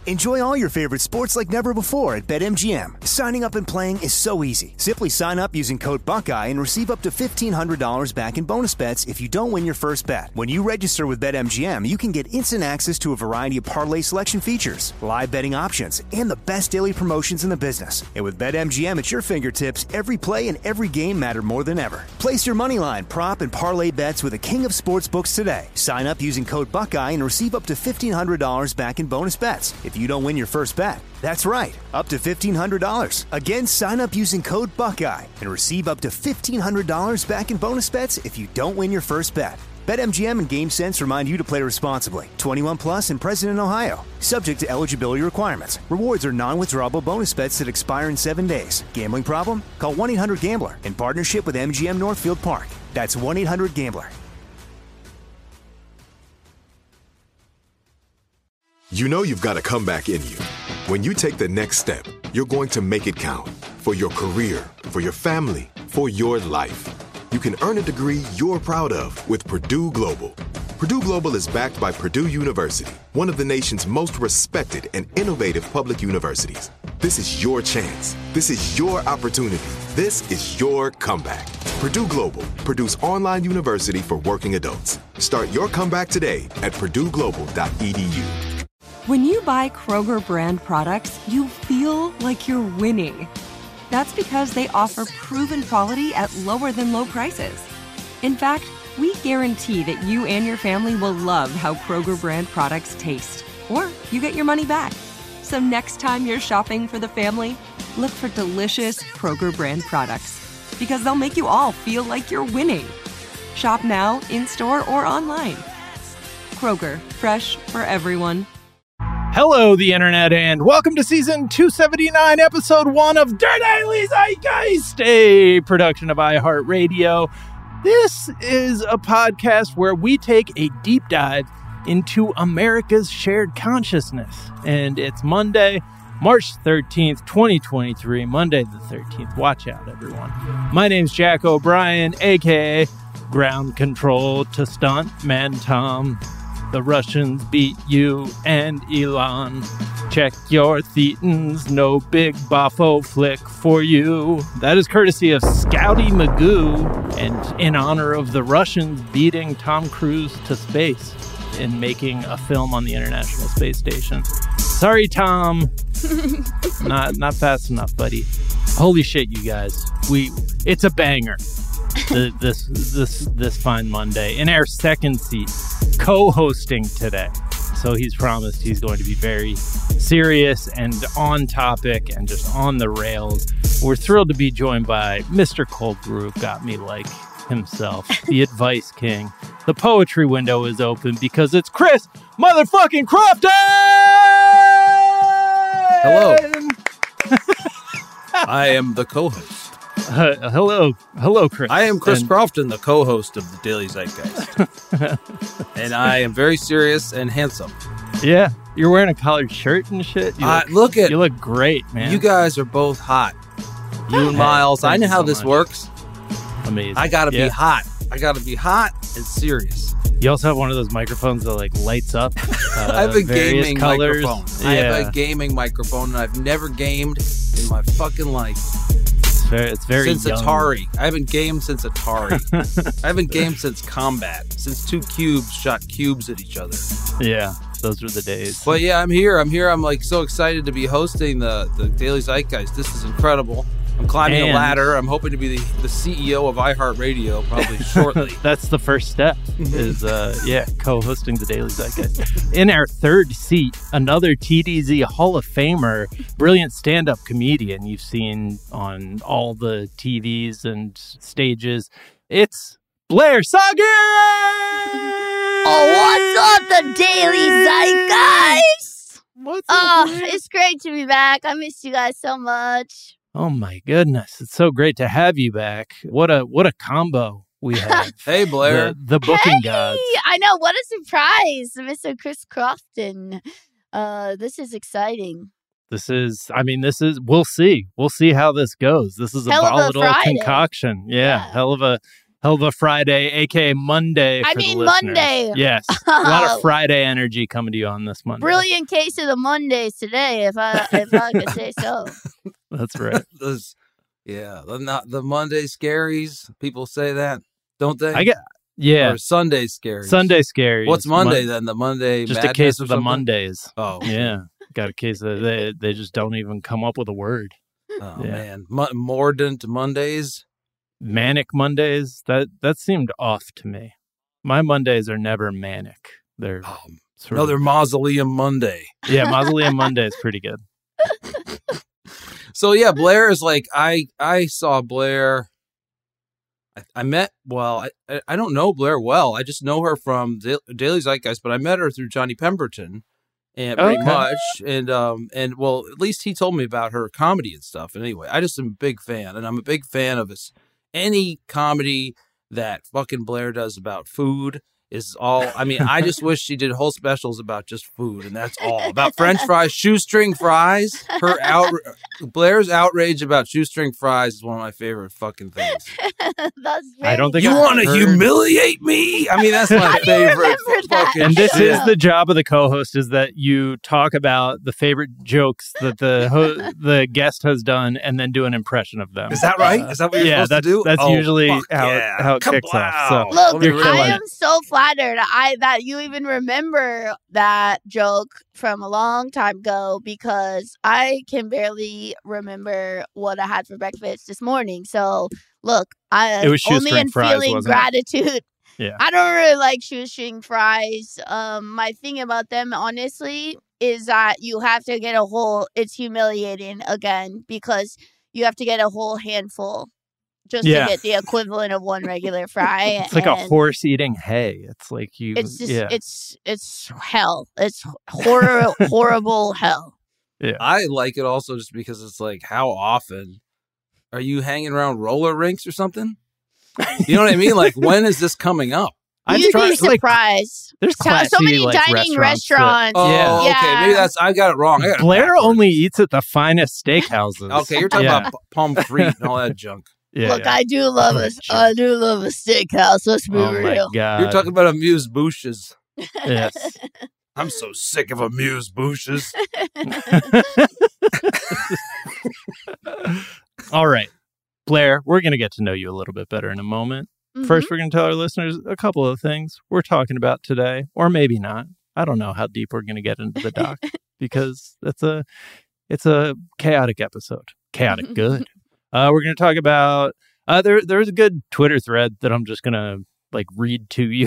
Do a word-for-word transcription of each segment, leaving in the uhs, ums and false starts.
Enjoy all your favorite sports like never before at BetMGM. Signing up and playing is so easy. Simply sign up using code Buckeye and receive up to fifteen hundred dollars back in bonus bets if you don't win your first bet. When you register with BetMGM, you can get instant access to a variety of parlay selection features, live betting options, and the best daily promotions in the business. And with BetMGM at your fingertips, every play and every game matter more than ever. Place your moneyline, prop, and parlay bets with the king of sportsbooks today. Sign up using code Buckeye and receive up to fifteen hundred dollars back in bonus bets if you don't win your first bet. That's right, up to fifteen hundred dollars. Again, sign up using code Buckeye and receive up to fifteen hundred dollars back in bonus bets if you don't win your first bet. BetMGM and GameSense remind you to play responsibly. twenty-one plus and present in Ohio. Subject to eligibility requirements. Rewards are non-withdrawable bonus bets that expire in seven days. Gambling problem? Call one eight hundred gambler in partnership with M G M Northfield Park. That's one eight hundred gambler. You know you've got a comeback in you. When you take the next step, you're going to make it count. For your career, for your family, for your life. You can earn a degree you're proud of with Purdue Global. Purdue Global is backed by Purdue University, one of the nation's most respected and innovative public universities. This is your chance. This is your opportunity. This is your comeback. Purdue Global, Purdue's online university for working adults. Start your comeback today at purdue global dot e d u. When you buy Kroger brand products, you feel like you're winning. That's because they offer proven quality at lower than low prices. In fact, we guarantee that you and your family will love how Kroger brand products taste, or you get your money back. So next time you're shopping for the family, look for delicious Kroger brand products, because they'll make you all feel like you're winning. Shop now, in-store, or online. Kroger, fresh for everyone. Hello, the internet, and welcome to season two seventy-nine, episode one of Der Daily Zeitgeist, a production of iHeartRadio. This is a podcast where we take a deep dive into America's shared consciousness. And it's Monday, March thirteenth, twenty twenty-three, Monday the thirteenth. Watch out, everyone. My name's Jack O'Brien, a k a. Ground Control to Stuntman Tom. The Russians beat you and Elon. Check your thetans, no big boffo flick for you. That is courtesy of Scouty Magoo, and in honor of the Russians beating Tom Cruise to space in making a film on the International Space Station. Sorry, Tom. not not fast enough, buddy. Holy shit, you guys. We it's a banger. the, this this this fine Monday in our second seat, co-hosting today. So he's promised he's going to be very serious and on topic and just on the rails. We're thrilled to be joined by Mister Cold Brew, got me like himself, the advice king. The poetry window is open because it's Chris motherfucking Crofton! Hello. I am the co-host. Uh, hello, hello, Chris. I am Chris and- Crofton, the co-host of the Daily Zeitgeist. And I am very serious and handsome. Yeah, you're wearing a collared shirt and shit. You Uh, look, look at you look great, man. You guys are both hot. You and Miles. I know how so this much. works. Amazing. I gotta Yeah. be hot. I gotta be hot and serious. You also have one of those microphones that like lights up. Uh, I have a various gaming colors. microphone. Yeah. I have a gaming microphone, and I've never gamed in my fucking life. It's very, it's very since young. Atari. I haven't gamed since Atari. I haven't gamed since Combat. Since two cubes shot cubes at each other. Yeah, those were the days. But yeah, I'm here. I'm here. I'm like so excited to be hosting the, the Daily Zeitgeist. This is incredible. I'm climbing And- a ladder. I'm hoping to be the, the C E O of iHeartRadio probably shortly. That's the first step is, uh, yeah, co-hosting the Daily Zeitgeist. In our third seat, another T D Z Hall of Famer, brilliant stand-up comedian you've seen on all the T Vs and stages. It's Blair Sager! Oh, what's up, the Daily Zeitgeist? What's Oh, up, Blair? it's great to be back. I missed you guys so much. Oh my goodness, it's so great to have you back. What a what a combo we have. Hey, Blair. The, the booking Hey, gods. I know. What a surprise, Mister Chris Crofton. Uh, this is exciting. This is, I mean, this is, we'll see. We'll see how this goes. This is a Hell of a volatile Friday. concoction. Yeah, Yeah. hell of a, Hell of a Friday, aka Monday. For I mean the listeners. Monday. Yes, a lot of Friday energy coming to you on this Monday. Brilliant case of the Mondays today, if I if I could say so. That's right. Those, yeah, the not the Monday scaries. People say that, don't they? I get yeah. Or Sunday scaries. Sunday scaries. What's Monday Mon- then? The Monday Just a madness case or of the something? Mondays. Oh, Yeah, got a case of they they just don't even come up with a word. Oh Yeah. man, Mo- mordant Mondays. Manic Mondays. That that seemed off to me. My Mondays are never manic. They're Oh, sort another of, Mausoleum Monday. yeah. Mausoleum Monday is pretty good. So yeah, Blair is like I I saw Blair. I, I met well. I I don't know Blair well. I just know her from Da- Daily Zeitgeist, but I met her through Johnny Pemberton, and pretty Okay. much. And um and well, at least he told me about her comedy and stuff. And anyway, I just am a big fan, and I'm a big fan of this. Any comedy that fucking Blair does about food is all. I mean, I just wish she did whole specials about just food, and that's all about French fries, shoestring fries. Her out Blair's outrage about shoestring fries is one of my favorite fucking things. That's I don't think You I've want to heard- humiliate me? I mean, that's my How do you favorite remember that? fucking And this shit. is the job of the co-host: is that you talk about the favorite jokes that the ho- the guest has done, and then do an impression of them. Is that right? Is that what you're yeah, supposed that's to do? that's Oh, usually fuck how yeah. it, how it kicks off. Kablow. So Let Look, me You're read I killing am so flattered I that you even remember that joke from a long time ago because I can barely remember what I had for breakfast this morning. So look, I It was only shoestring in fries, feeling wasn't it? gratitude. Yeah. I don't really like shoestring fries. Um, my thing about them, honestly, is that you have to get a whole. It's humiliating again because you have to get a whole handful just Yeah. to get the equivalent of one regular fry. It's like a and horse eating hay. It's like you. It's just yeah. it's it's hell. It's horror horrible hell. I like it also just because it's like, how often are you hanging around roller rinks or something? You know what I mean? Like, when is this coming up? I'm You'd trying- be surprised. There's so, so classy, many like, dining restaurants that- restaurants. Oh, Yeah. okay. Maybe that's I got it wrong. I got it Blair backwards. only eats at the finest steakhouses. Okay, you're talking yeah. about p- pomme frite and all that junk. Yeah, Look, yeah. I do love Oh, a, sure. I do love a steakhouse. Let's be Oh my real. god! You're talking about amuse bouches. Yes. I'm so sick of amuse bouches. All right, Blair, we're going to get to know you a little bit better in a moment. Mhm. First, we're going to tell our listeners a couple of things we're talking about today, or maybe not. I don't know how deep we're going to get into the doc because it's a it's a chaotic episode. Chaotic good. Uh, we're going to talk about uh, there. There's a good Twitter thread that I'm just going to like read to you,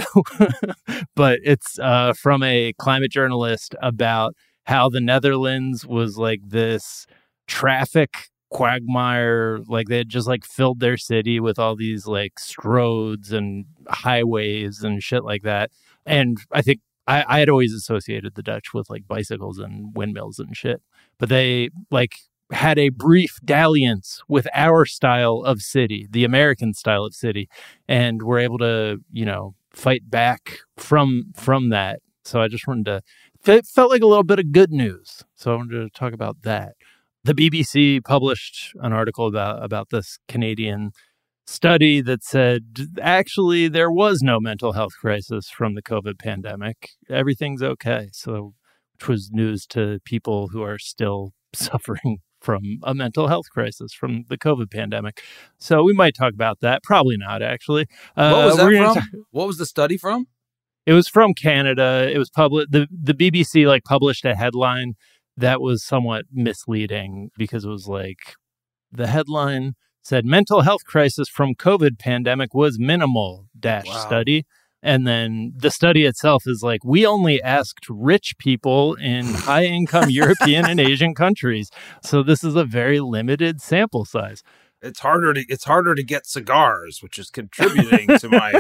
but it's uh, from a climate journalist about how the Netherlands was like this traffic quagmire. Like they had just like filled their city with all these like stroads and highways and shit like that. And I think I, I had always associated the Dutch with like bicycles and windmills and shit, but they like had a brief dalliance with our style of city, the American style of city, and were able to, you know, fight back from from that. So I just wanted to, it felt like a little bit of good news. So I wanted to talk about that. The B B C published an article about, about this Canadian study that said, actually, there was no mental health crisis from the COVID pandemic. Everything's okay. So, which was news to people who are still suffering from a mental health crisis from the COVID pandemic. So we might talk about that. Probably not, actually. Uh, What was we're that gonna from? talk- What was the study from? it was from Canada. It was public. The, the B B C like published a headline that was somewhat misleading because it was like the headline said mental health crisis from COVID pandemic was minimal dash Wow. study. And then the study itself is like, we only asked rich people in high income European and Asian countries. So this is a very limited sample size. It's harder to it's harder to get cigars, which is contributing to my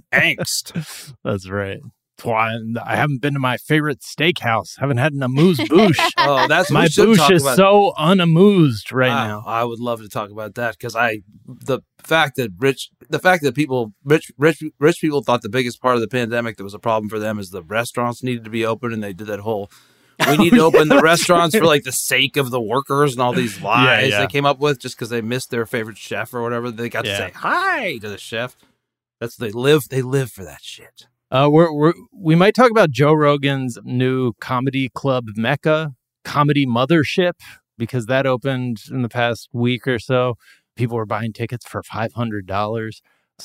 angst. That's right. That's why I haven't been to my favorite steakhouse. Haven't had an amuse-bouche. Oh, that's what My we should bouche talk is about. so unamused right Wow, now. I would love to talk about that because I the fact that rich the fact that people rich rich rich people thought the biggest part of the pandemic that was a problem for them is the restaurants needed to be open, and they did that whole we need to open the restaurants for like the sake of the workers and all these lies yeah. they came up with just because they missed their favorite chef or whatever. They got Yeah. to say hi to the chef. That's they live. They live for that shit. Uh, we're, we're we might talk about Joe Rogan's new comedy club mecca, Comedy Mothership, because that opened in the past week or so. People were buying tickets for five hundred dollars.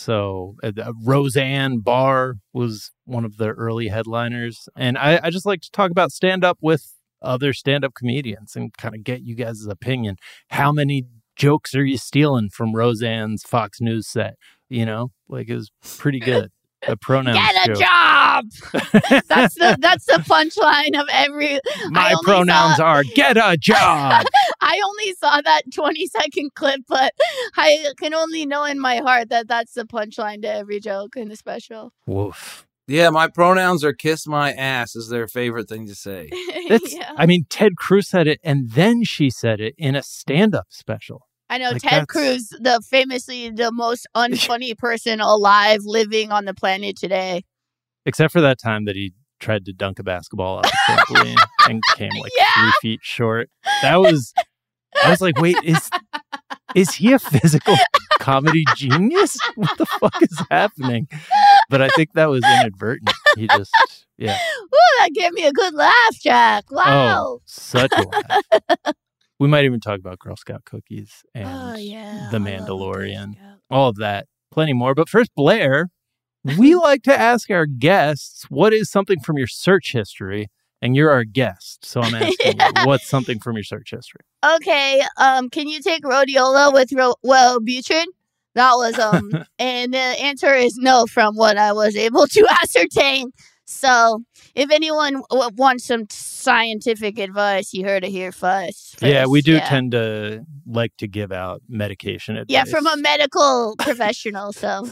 So uh, Roseanne Barr was one of the early headliners. And I, I just like to talk about stand-up with other stand-up comedians and kind of get you guys' opinion. How many jokes are you stealing from Roseanne's Fox News set? You know, like it was pretty good. The pronouns Get a joke. job. That's the that's the punchline of every. My I only pronouns saw, are get a job. I only saw that twenty second clip, but I can only know in my heart that that's the punchline to every joke in the special. Woof. Yeah, my pronouns are kiss my ass is their favorite thing to say. That's, Yeah. I mean, Ted Cruz said it, and then she said it in a stand-up special. I know Like, Ted that's- Cruz, the famously the most unfunny person alive living on the planet today. Except for that time that he tried to dunk a basketball off a trampoline and came like Yeah. three feet short. That was, I was like, wait, is is he a physical comedy genius? What the fuck is happening? But I think that was inadvertent. He just, yeah. Ooh, that gave me a good laugh, Jack. Wow. Oh, such a laugh. We might even talk about Girl Scout cookies and Oh, yeah. The I love a Girl Mandalorian. Scout. All of that, plenty more. But first, Blair, we like to ask our guests, what is something from your search history? And you're our guest, so I'm asking you, what's something from your search history? Okay, um, can you take rhodiola with ro- Wellbutrin? That was um, and the answer is no from what I was able to ascertain. So, if anyone w- wants some scientific advice, you heard it here first. yeah, first, we do yeah. tend to like to give out medication advice. Yeah, from a medical professional. So,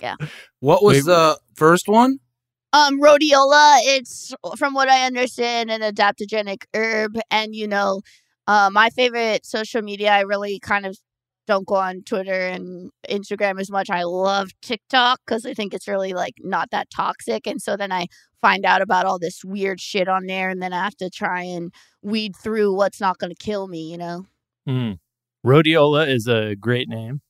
What was Wait. the first one? um, rhodiola, it's from what I understand an adaptogenic herb, and you know, uh, my favorite social media. I really kind of don't go on Twitter and Instagram as much. I love TikTok because I think it's really like not that toxic, and so then I find out about all this weird shit on there, and then I have to try and weed through what's not going to kill me. You know. Mm. Rhodiola is a great name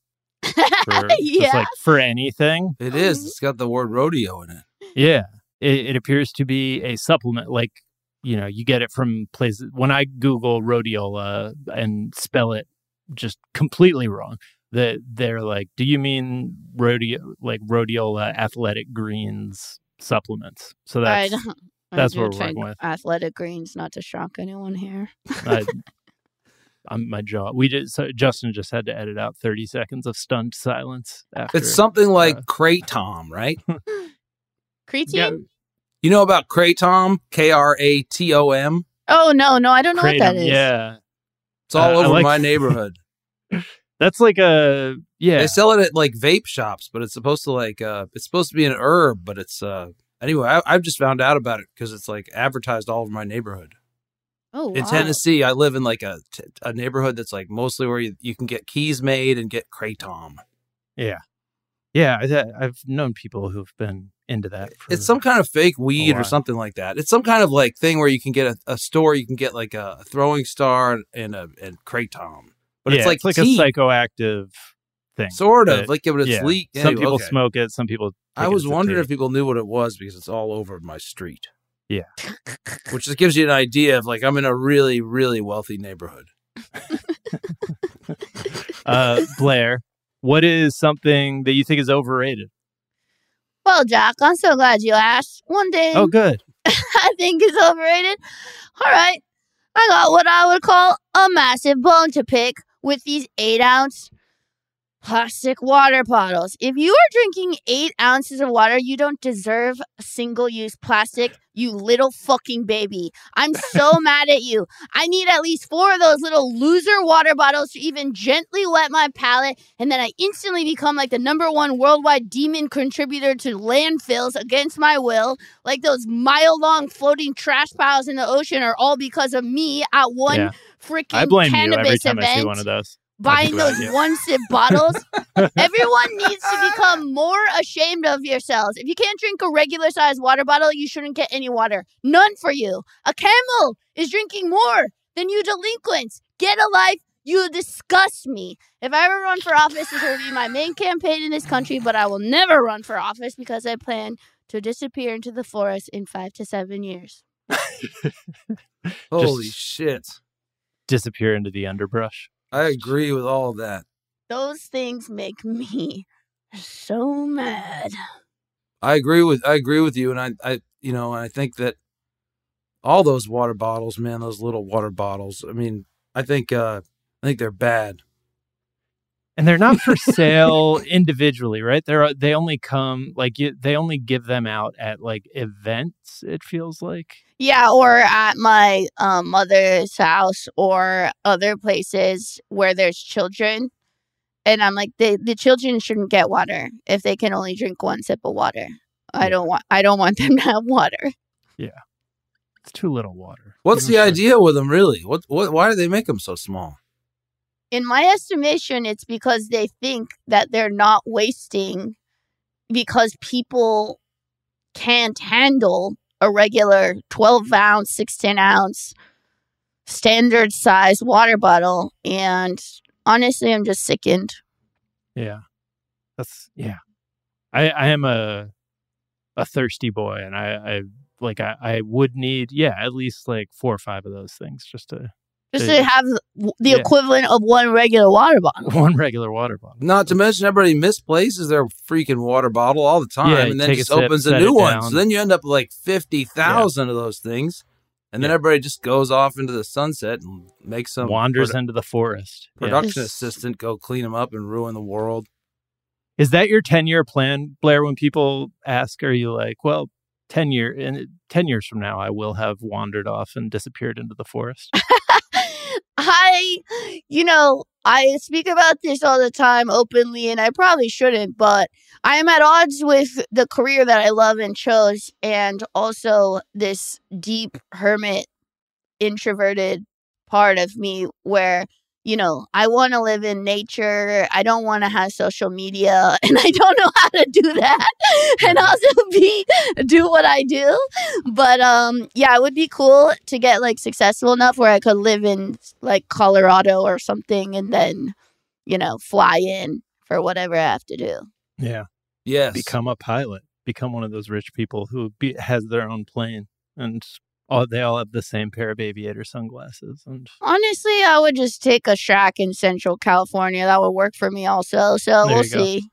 for just Yeah. like for anything. It is. It's got the word rodeo in it. Yeah, it, it appears to be a supplement. Like, you know, you get it from places. When I Google rhodiola and spell it just completely wrong, that they're like, do you mean rodeo like rhodiola athletic greens supplements? So I that's don't. that's I what do we're think working with. Athletic greens, not to shock anyone here. I, I'm my jaw. We did. So Justin just had to edit out thirty seconds of stunned silence. After It's something like uh, Kratom, right? Creatine? yeah, You know about Kratom? K R A T O M? Oh no, no, I don't know what that kratom. is. Yeah, It's all Uh, I over like- my neighborhood. that's like a yeah. They sell it at like vape shops, but it's supposed to like uh it's supposed to be an herb, but it's uh anyway, I, I've just found out about it because it's like advertised all over my neighborhood. Oh, In wow. Tennessee, I live in like a, t- a neighborhood that's like mostly where you, you can get keys made and get Kratom. Yeah. Yeah, I, I've known people who've been into that. For, It's some kind of fake weed or while. something like that. It's some kind of like thing where you can get a, a store, you can get like a, a throwing star and a and Kratom. But yeah, it's like it's like tea, a psychoactive thing. sort of that- like, but it's yeah. leak. Some anyway, people okay. smoke it. Some people. I take it was as a wondering tea. if people knew what it was because it's all over my street. Yeah. Which just gives you an idea of like I'm in a really, really wealthy neighborhood. uh, Blair, what is something that you think is overrated? Well, Jack, I'm so glad you asked. One thing Oh, good. I think is overrated. All right. I got what I would call a massive bone to pick with these eight ounce plastic water bottles. If you are drinking eight ounces of water, you don't deserve single use plastic, you little fucking baby. I'm so mad at you. I need at least four of those little loser water bottles to even gently wet my palate, and then I instantly become like the number one worldwide demon contributor to landfills against my will. Like those mile long floating trash piles in the ocean are all because of me at one Yeah. freaking I blame you cannabis every time event. I see one of those. Buying That's a good those idea. one sip bottles. Everyone needs to become more ashamed of yourselves. If you can't drink a regular sized water bottle, you shouldn't get any water. None for you. A camel is drinking more than you delinquents. Get a life. You disgust me. If I ever run for office, this will be my main campaign in this country, but I will never run for office because I plan to disappear into the forest in five to seven years. Holy Just shit. disappear into the underbrush. I agree with all of that. Those things make me so mad. I agree with I agree with you, and I, I you know, I think that all those water bottles, man, those little water bottles. I mean, I think uh, I think they're bad. And they're not for sale individually, right? They're they only come like you, they only give them out at like events. It feels like. Yeah, or at my um, mother's house or other places where there's children. And I'm like, the the children shouldn't get water if they can only drink one sip of water. I Yeah. don't want I don't want them to have water. It's too little water. What's You know, the so- idea with them, really? What what? Why do they make them so small? In my estimation, it's because they think that they're not wasting because people can't handle a regular twelve ounce, sixteen ounce standard size water bottle. And honestly, I'm just sickened. Yeah, that's yeah. I I am a a thirsty boy, and I I like I I would need yeah at least like four or five of those things just to Just They- to have the Yeah. equivalent of one regular water bottle. one regular water bottle. Not to mention, everybody misplaces their freaking water bottle all the time, Yeah, and then take a just sip, opens a set new it one. down. So then you end up with like fifty thousand of those things, and then Yeah. everybody just goes off into the sunset and makes some Wanders produ- into the forest. Yeah. production Yes. assistant go clean them up and ruin the world. Is that your ten year plan, Blair? When people ask, are you like, well, ten year in ten years from now, I will have wandered off and disappeared into the forest? I, you know, I speak about this all the time openly, and I probably shouldn't, but I am at odds with the career that I love and chose, and also this deep hermit, introverted part of me where, you know, I want to live in nature. I don't want to have social media, and I don't know how to do that, and also be do what I do. But um, yeah, it would be cool to get like successful enough where I could live in like Colorado or something, and then, you know, fly in for whatever I have to do. Yeah. Yes, Become a pilot. Become one of those rich people who be, has their own plane, and all they all have the same pair of aviator sunglasses. And Honestly, I would just take a shack in Central California. That would work for me also. So There we'll you go. see.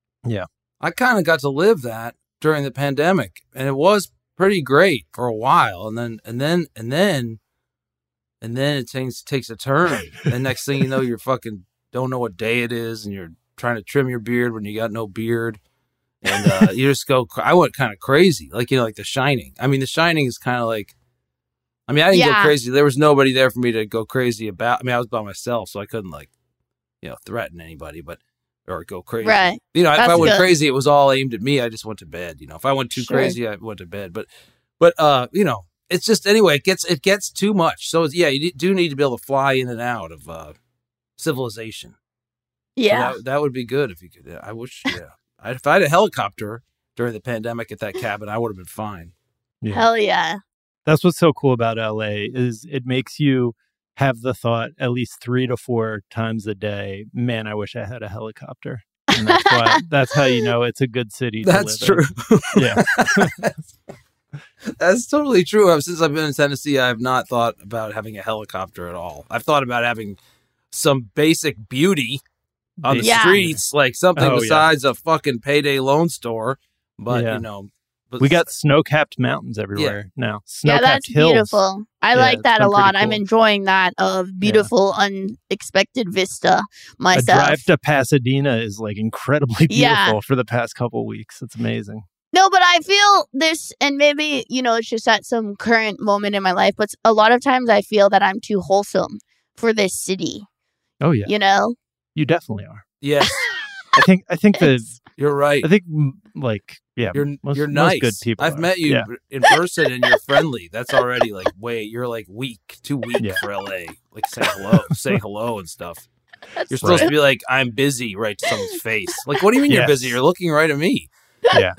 I kind of got to live that during the pandemic, and it was pretty great for a while, and then and then and then and then it takes takes a turn. And next thing you know, you're fucking don't know what day it is, and you're trying to trim your beard when you got no beard, and uh, you just go. I went kind of crazy, like you know, like The Shining. I mean, The Shining is kind of like. I mean, I didn't Yeah. go crazy. There was nobody there for me to go crazy about. I mean, I was by myself, so I couldn't like, you know, threaten anybody, but or go crazy. Right. You know, if That's I went good. crazy, it was all aimed at me. I just went to bed. You know, if I went too Sure. crazy, I went to bed. But, but uh, you know, it's just anyway. It gets it gets too much. So it's, yeah, you do need to be able to fly in and out of uh, civilization. So Yeah. that, that would be good if you could. Yeah, I wish. Yeah, I, if I had a helicopter during the pandemic at that cabin, I would have been fine. yeah. Hell yeah. That's what's so cool about L A is it makes you have the thought at least three to four times a day, man, I wish I had a helicopter. And that's why that's how you know it's a good city to That's live true. in. Yeah. That's totally true. Since I've been in Tennessee, I have not thought about having a helicopter at all. I've thought about having some basic beauty on the Yeah. streets, like something Oh, yeah. besides a fucking payday loan store. But, Yeah. you know, but We got snow-capped mountains everywhere now. Snow-capped Yeah, that's hills. beautiful. I Yeah, like it's that a been pretty lot. I'm cool. enjoying that of beautiful, unexpected vista A myself. drive to Pasadena is like incredibly beautiful Yeah. for the past couple weeks. It's amazing. No, but I feel this, and maybe, you know, it's just at some current moment in my life, but a lot of times I feel that I'm too wholesome for this city, Oh yeah, you know? you definitely are. yes, I think I think that you're right. I think mm, like yeah, You're most, you're most nice. good people. I've are. met you Yeah. in person and you're friendly. That's already like wait, you're like weak, too weak Yeah. for L A. Like say hello, say hello and stuff. That's You're supposed Right. to be like, I'm busy, right to someone's face. Like, what do you mean you're Yes. busy? You're looking right at me. Yeah.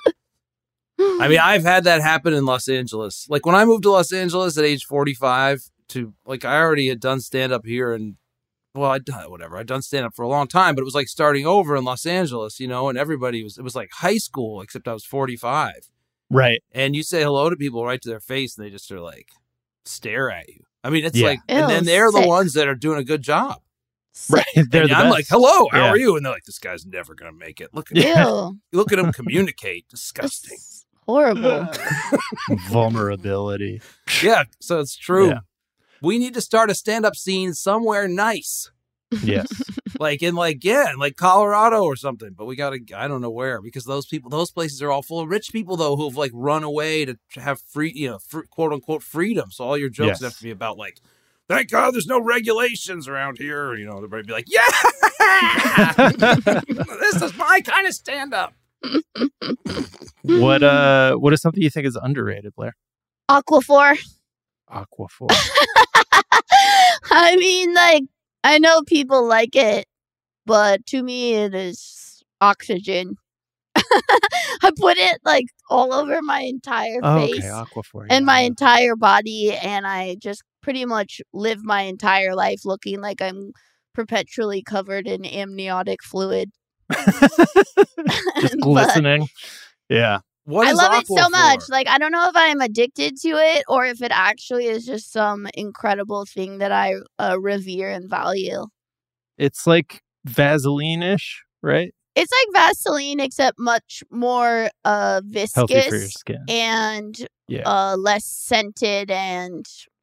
I mean, I've had that happen in Los Angeles. Like when I moved to Los Angeles at age forty-five to like I already had done stand up here and well, I'd done whatever. I'd done stand up for a long time, but it was like starting over in Los Angeles, you know, and everybody was, it was like high school, except I was forty-five. Right. And you say hello to people right to their face and they just are like, stare at you. I mean, it's Yeah. like, and Ew, then they're the sick. ones that are doing a good job. Right. They're And the I'm best. like, hello, how Yeah. are you? And they're like, this guy's never going to make it. Look at Ew. look at him communicate. Disgusting. It's horrible. Vulnerability. Yeah, so it's true. Yeah. We need to start a stand-up scene somewhere nice. Yes. Like in like, yeah, in like Colorado or something. But we got to, I don't know where, because those people, those places are all full of rich people, though, who've like run away to have free, you know, fr- quote unquote freedom. So all your jokes Yes. have to be about like, thank God there's no regulations around here. You know, everybody be like, yeah, this is my kind of stand-up. What uh what is something you think is underrated, Blair? Aquaphor. Aquaphor. I mean, like, I know people like it, but to me, it is oxygen. I put it like all over my entire Oh, face okay, Aquaphor. and yeah. my entire body, and I just pretty much live my entire life looking like I'm perpetually covered in amniotic fluid. Just But glistening. Yeah. What I is love it so Aquaphor? much. Like, I don't know if I am addicted to it or if it actually is just some incredible thing that I uh, revere and value. It's like Vaseline-ish, right? It's like Vaseline, except much more uh, Healthy for your viscous skin. and Yeah. uh, less scented, and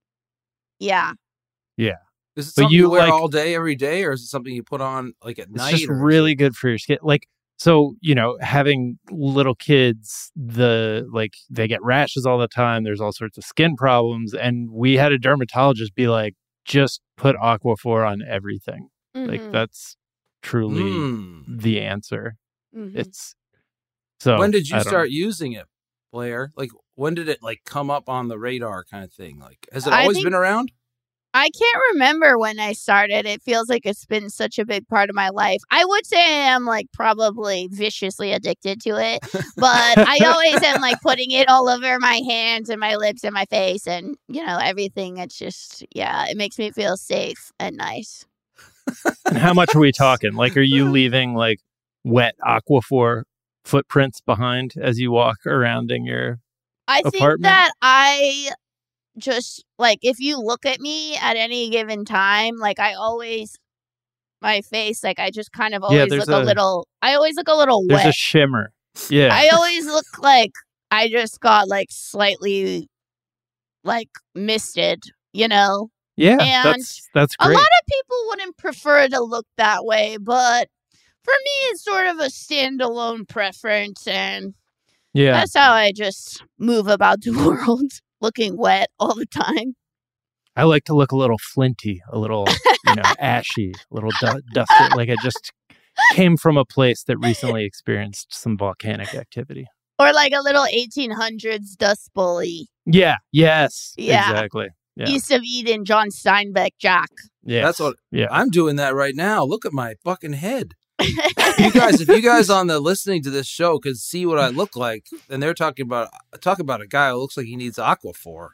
yeah. Is it But something you you wear like- all day, every day, or is it something you put on like at It's night? just or- really good for your skin. Like, so, you know, having little kids, the like they get rashes all the time. There's all sorts of skin problems. And we had a dermatologist be like, just put Aquaphor on everything. Like, Mhm, that's truly Mm. the answer. mhm. It's so. When did you I don't- start using it, Blair? Like, when did it like come up on the radar, kind of thing? Like, has it I always think- been around? I can't remember when I started. It feels like it's been such a big part of my life. I would say I am like probably viciously addicted to it, but I always am like putting it all over my hands and my lips and my face and, you know, everything. It's just, yeah, it makes me feel safe and nice. And how much are we talking? Like, are you leaving like wet Aquaphor footprints behind as you walk around in your? I think Apartment? that I just like, if you look at me at any given time, like I always, my face, like I just kind of always there's look a, a- little, I always look a little There's wet. a shimmer. Yeah. I always look like I just got like slightly like misted, you know? yeah. and That's that's A great. lot of people wouldn't prefer to look that way, but for me, it's sort of a standalone preference, and Yeah. that's how I just move about the world, looking wet all the time. I like to look a little flinty, a little, you know, ashy, a little du- dusty. Like I just came from a place that recently experienced some volcanic activity. Or like a little eighteen hundreds dust bully, Yeah. Yes. Yeah. Exactly. Yeah. East of Eden, John Steinbeck, Jack. Yeah. That's what Yeah. I'm doing that right now. Look at my fucking head. You guys, if you guys on the listening to this show could see what I look like, and they're talking about talk about a guy who looks like he needs Aquaphor.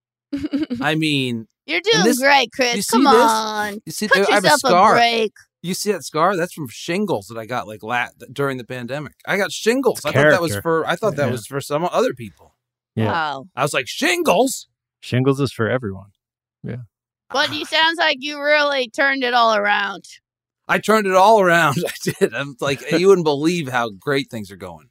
I mean, You're doing this- great, you Chris. see Come this? on. you see, Cut I have a yourself a, scar. break. You see that scar? That's from shingles that I got like lat during the pandemic. I got shingles. It's I thought that was character. for. I thought that Yeah. was for some other people. Yeah. Wow. I was like, shingles. Shingles is for everyone. But he sounds like you really turned it all around. I turned it all around. I did. I'm like, you wouldn't believe how great things are going.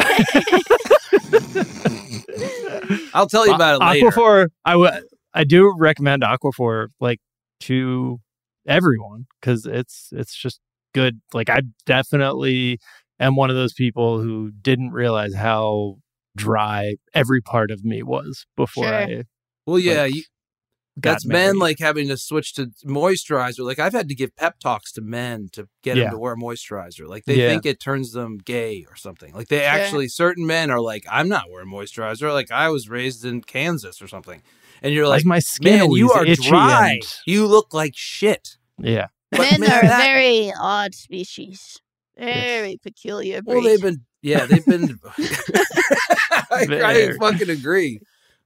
I'll tell you about it later. Aquaphor, I w- I do recommend Aquaphor like to everyone because it's it's just good. Like I definitely am one of those people who didn't realize how dry every part of me was before Sure. I Well, yeah, like, you, got that's men married. like having to switch to moisturizer. Like I've had to give pep talks to men to get Yeah. them to wear moisturizer. Like they Yeah. think it turns them gay or something. Like they Sure. actually, certain men are like, I'm not wearing moisturizer. Like I was raised in Kansas or something. And you're like like, my skin man, you are always itchy dry. and- You look like shit. yeah. But Men man, are a that- very odd species. Very peculiar breed. Well, they've been, yeah, they've been. I, I Very. fucking agree.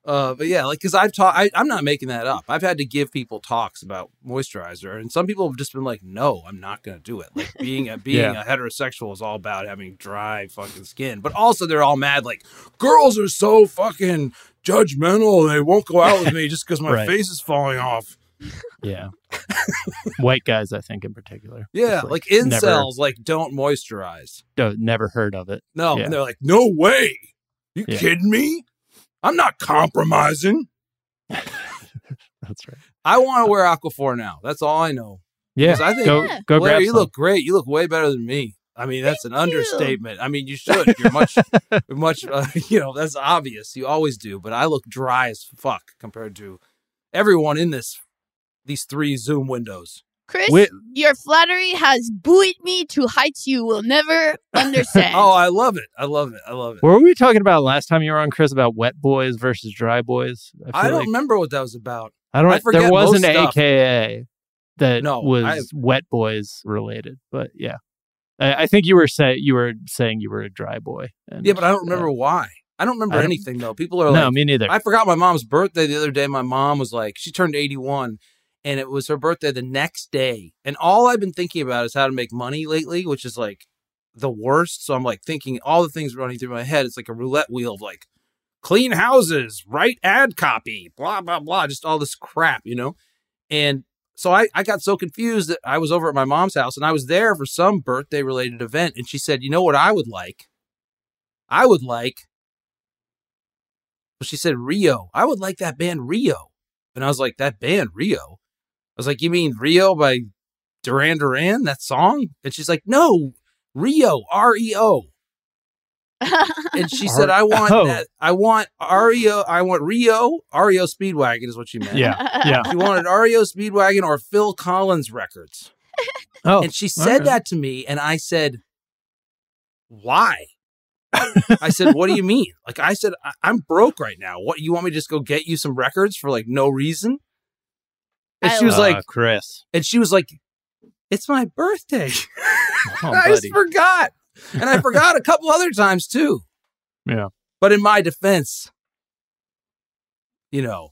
Uh, but yeah, like, cause I've taught, I, I'm not making that up. I've had to give people talks about moisturizer, and some people have just been like, no, I'm not going to do it. Like being a, being yeah. a heterosexual is all about having dry fucking skin, but also they're all mad. Like girls are so fucking judgmental. They won't go out with me just cause my right. face is falling off. Yeah. White guys, I think in particular. Yeah. Like, like incels, never, like don't moisturize. No, never heard of it. No. Yeah. And they're like, no way. You yeah. kidding me? I'm not compromising. That's right. I want to wear Aquaphor now. That's all I know. Yeah. I think, go, go Blair, grab you some. look great. You look way better than me. I mean, that's Thank an you. understatement. I mean, you should. You're much, much, uh, you know, that's obvious. You always do. But I look dry as fuck compared to everyone in this, these three Zoom windows. Chris, Wait. your flattery has buoyed me to heights you will never understand. Oh, I love it. I love it. I love it. What were we talking about last time you were on, Chris, about wet boys versus dry boys? I, I don't like, remember what that was about. I don't. I forget there was most an stuff. A K A that No, was I- wet boys related, but yeah, I, I think you were say you were saying you were a dry boy. And, Yeah, but I don't remember uh, why. I don't remember I don't- anything, though. People are no, like, me neither. I forgot my mom's birthday the other day. My mom was like, she turned eighty-one, and it was her birthday the next day. And all I've been thinking about is how to make money lately, which is like the worst. So I'm like thinking all the things running through my head. It's like a roulette wheel of like clean houses, write ad copy, blah, blah, blah, just all this crap, you know? And so I, I got so confused that I was over at my mom's house and I was there for some birthday related event. And she said, you know what I would like? I would like, well, she said, Rio. I would like that band Rio. And I was like, that band Rio? I was like, you mean Rio by Duran Duran, that song? And she's like, no, Rio, R E O. And she said, I want oh. that. I want R E O. I want Rio. R E O Speedwagon is what she meant. Yeah, yeah. She wanted R E O Speedwagon or Phil Collins records. Oh, And she said okay. that to me, and I said, why? I said, what do you mean? Like, I said, I- I'm broke right now. What, you want me to just go get you some records for like no reason? And I she was Uh, like, Chris. and she was like, it's my birthday. Oh, I just buddy. forgot. And I forgot a couple other times too. Yeah. But in my defense, you know,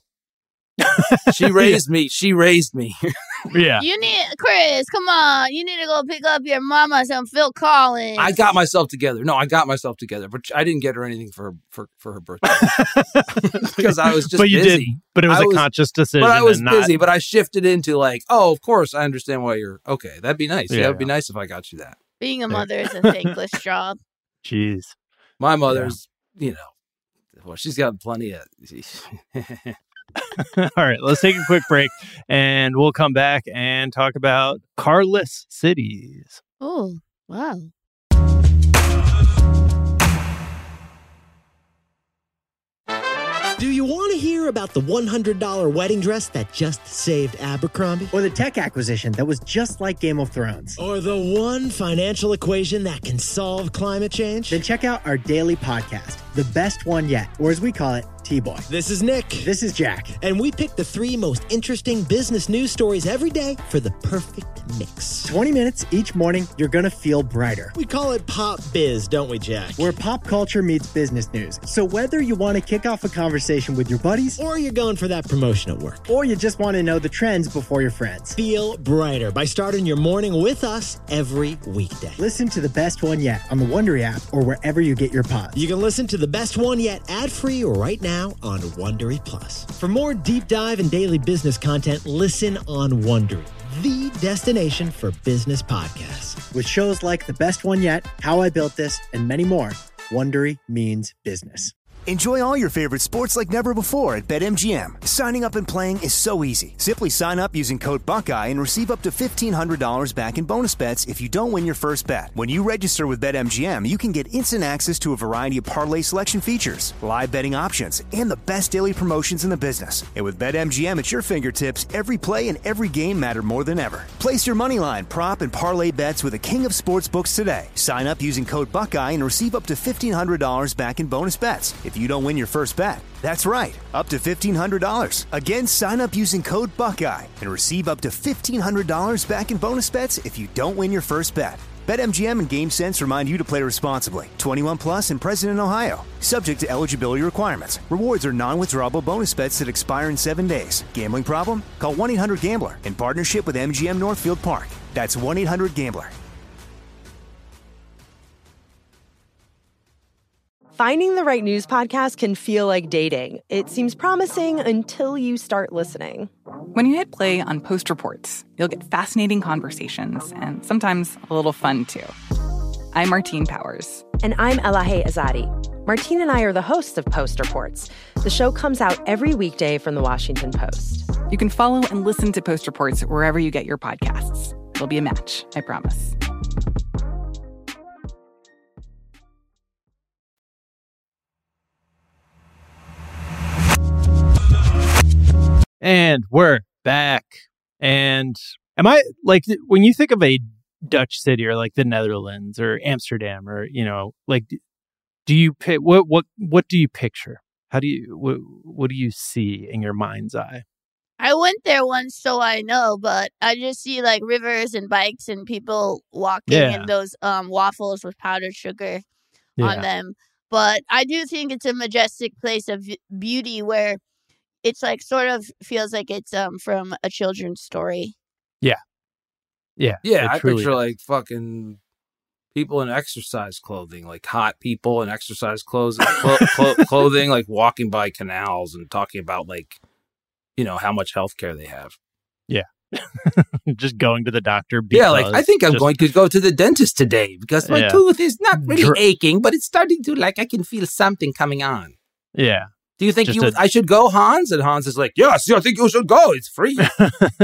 she raised me. She raised me. Yeah. You need, Chris, come on. You need to go pick up your mama some Phil Collins. I got myself together. No, I got myself together, but I didn't get her anything for for, for her birthday because I was just but you busy. did. But it was I a was- conscious decision. But I was and not, busy. But I shifted into like, oh, of course, I understand why you're okay. That'd be nice. Yeah, Yeah, that'd be yeah. nice if I got you that. Being a Yeah. mother is a thankless job. Jeez. My mother's, you know, well, she's got plenty of. All right, let's take a quick break and we'll come back and talk about carless cities. Oh, wow. Do you want to hear about the one hundred dollars wedding dress that just saved Abercrombie? Or the tech acquisition that was just like Game of Thrones. Or the one financial equation that can solve climate change? Then check out our daily podcast, The Best One Yet, or as we call it, T-Boy. This is Nick. This is Jack. And we pick the three most interesting business news stories every day for the perfect mix. twenty minutes each morning, you're going to feel brighter. We call it Pop Biz, don't we, Jack? Where pop culture meets business news. So whether you want to kick off a conversation with your buddies, Or you're going for that promotion at work. or you just want to know the trends before your friends. Feel brighter by starting your morning with us every weekday. Listen to The Best One Yet on the Wondery app or wherever you get your pods. You can listen to the best one yet ad-free right now on Wondery Plus. For more deep dive and daily business content, listen on Wondery, the destination for business podcasts. With shows like The Best One Yet, How I Built This, and many more, Wondery means business. Enjoy all your favorite sports like never before at BetMGM. Signing up and playing is so easy. Simply sign up using code Buckeye and receive up to fifteen hundred dollars back in bonus bets if you don't win your first bet. When you register with BetMGM, you can get instant access to a variety of parlay selection features, live betting options, and the best daily promotions in the business. And with BetMGM at your fingertips, every play and every game matter more than ever. Place your moneyline, prop, and parlay bets with the king of sportsbooks today. Sign up using code Buckeye and receive up to fifteen hundred dollars back in bonus bets if you don't win your first bet. That's right, up to fifteen hundred dollars. Again, sign up using code Buckeye and receive up to fifteen hundred dollars back in bonus bets if you don't win your first bet. BetMGM and GameSense remind you to play responsibly. twenty-one plus and present in Ohio. Subject to eligibility requirements. Rewards are non-withdrawable bonus bets that expire in seven days. Gambling problem? Call one eight hundred gambler in partnership with M G M Northfield Park. That's one eight hundred gambler. Finding the right news podcast can feel like dating. It seems promising until you start listening. When you hit play on Post Reports, you'll get fascinating conversations and sometimes a little fun, too. I'm Martine Powers. And I'm Elahe Azadi. Martine and I are the hosts of Post Reports. The show comes out every weekday from the Washington Post. You can follow and listen to Post Reports wherever you get your podcasts. It'll be a match, I promise. And we're back. And am I, like, when you think of a Dutch city or like the Netherlands or Amsterdam or, you know, like, do you pick, what, what, what do you picture? How do you, what, what do you see in your mind's eye? I went there once, so I know, but I just see like rivers and bikes and people walking Yeah. in those um, waffles with powdered sugar Yeah. on them. But I do think it's a majestic place of v- beauty where it's like sort of feels like it's um from a children's story. Yeah. Yeah, it I truly picture does. like fucking people in exercise clothing, like hot people in exercise clothes, clo- clo- clothing, like walking by canals and talking about like, you know, how much health care they have. Just going to the doctor. Because Yeah, like I think I'm just- going to go to the dentist today because my Yeah. tooth is not really Dr- aching, but it's starting to like I can feel something coming on. Yeah. Do you think Just you a- I should go, Hans? And Hans is like, yes, I think you should go. It's free. Just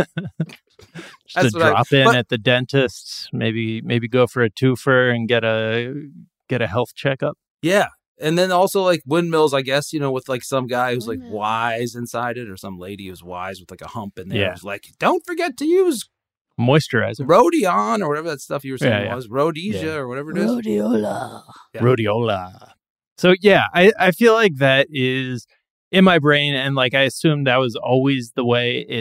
That's to what I- drop in but- at the dentist, maybe maybe go for a twofer and get a get a health checkup. Yeah. And then also like windmills, I guess, you know, with like some guy who's like Windmill. wise inside it or some lady who's wise with like a hump in there. Yeah. Who's like, don't forget to use Moisturizer. Rhodion or whatever that stuff you were saying Yeah, yeah. was. Rhodesia Yeah. or whatever it is. Rhodiola. Yeah. Rhodiola. So yeah, I, I feel like that is in my brain, and like I assumed that was always the way it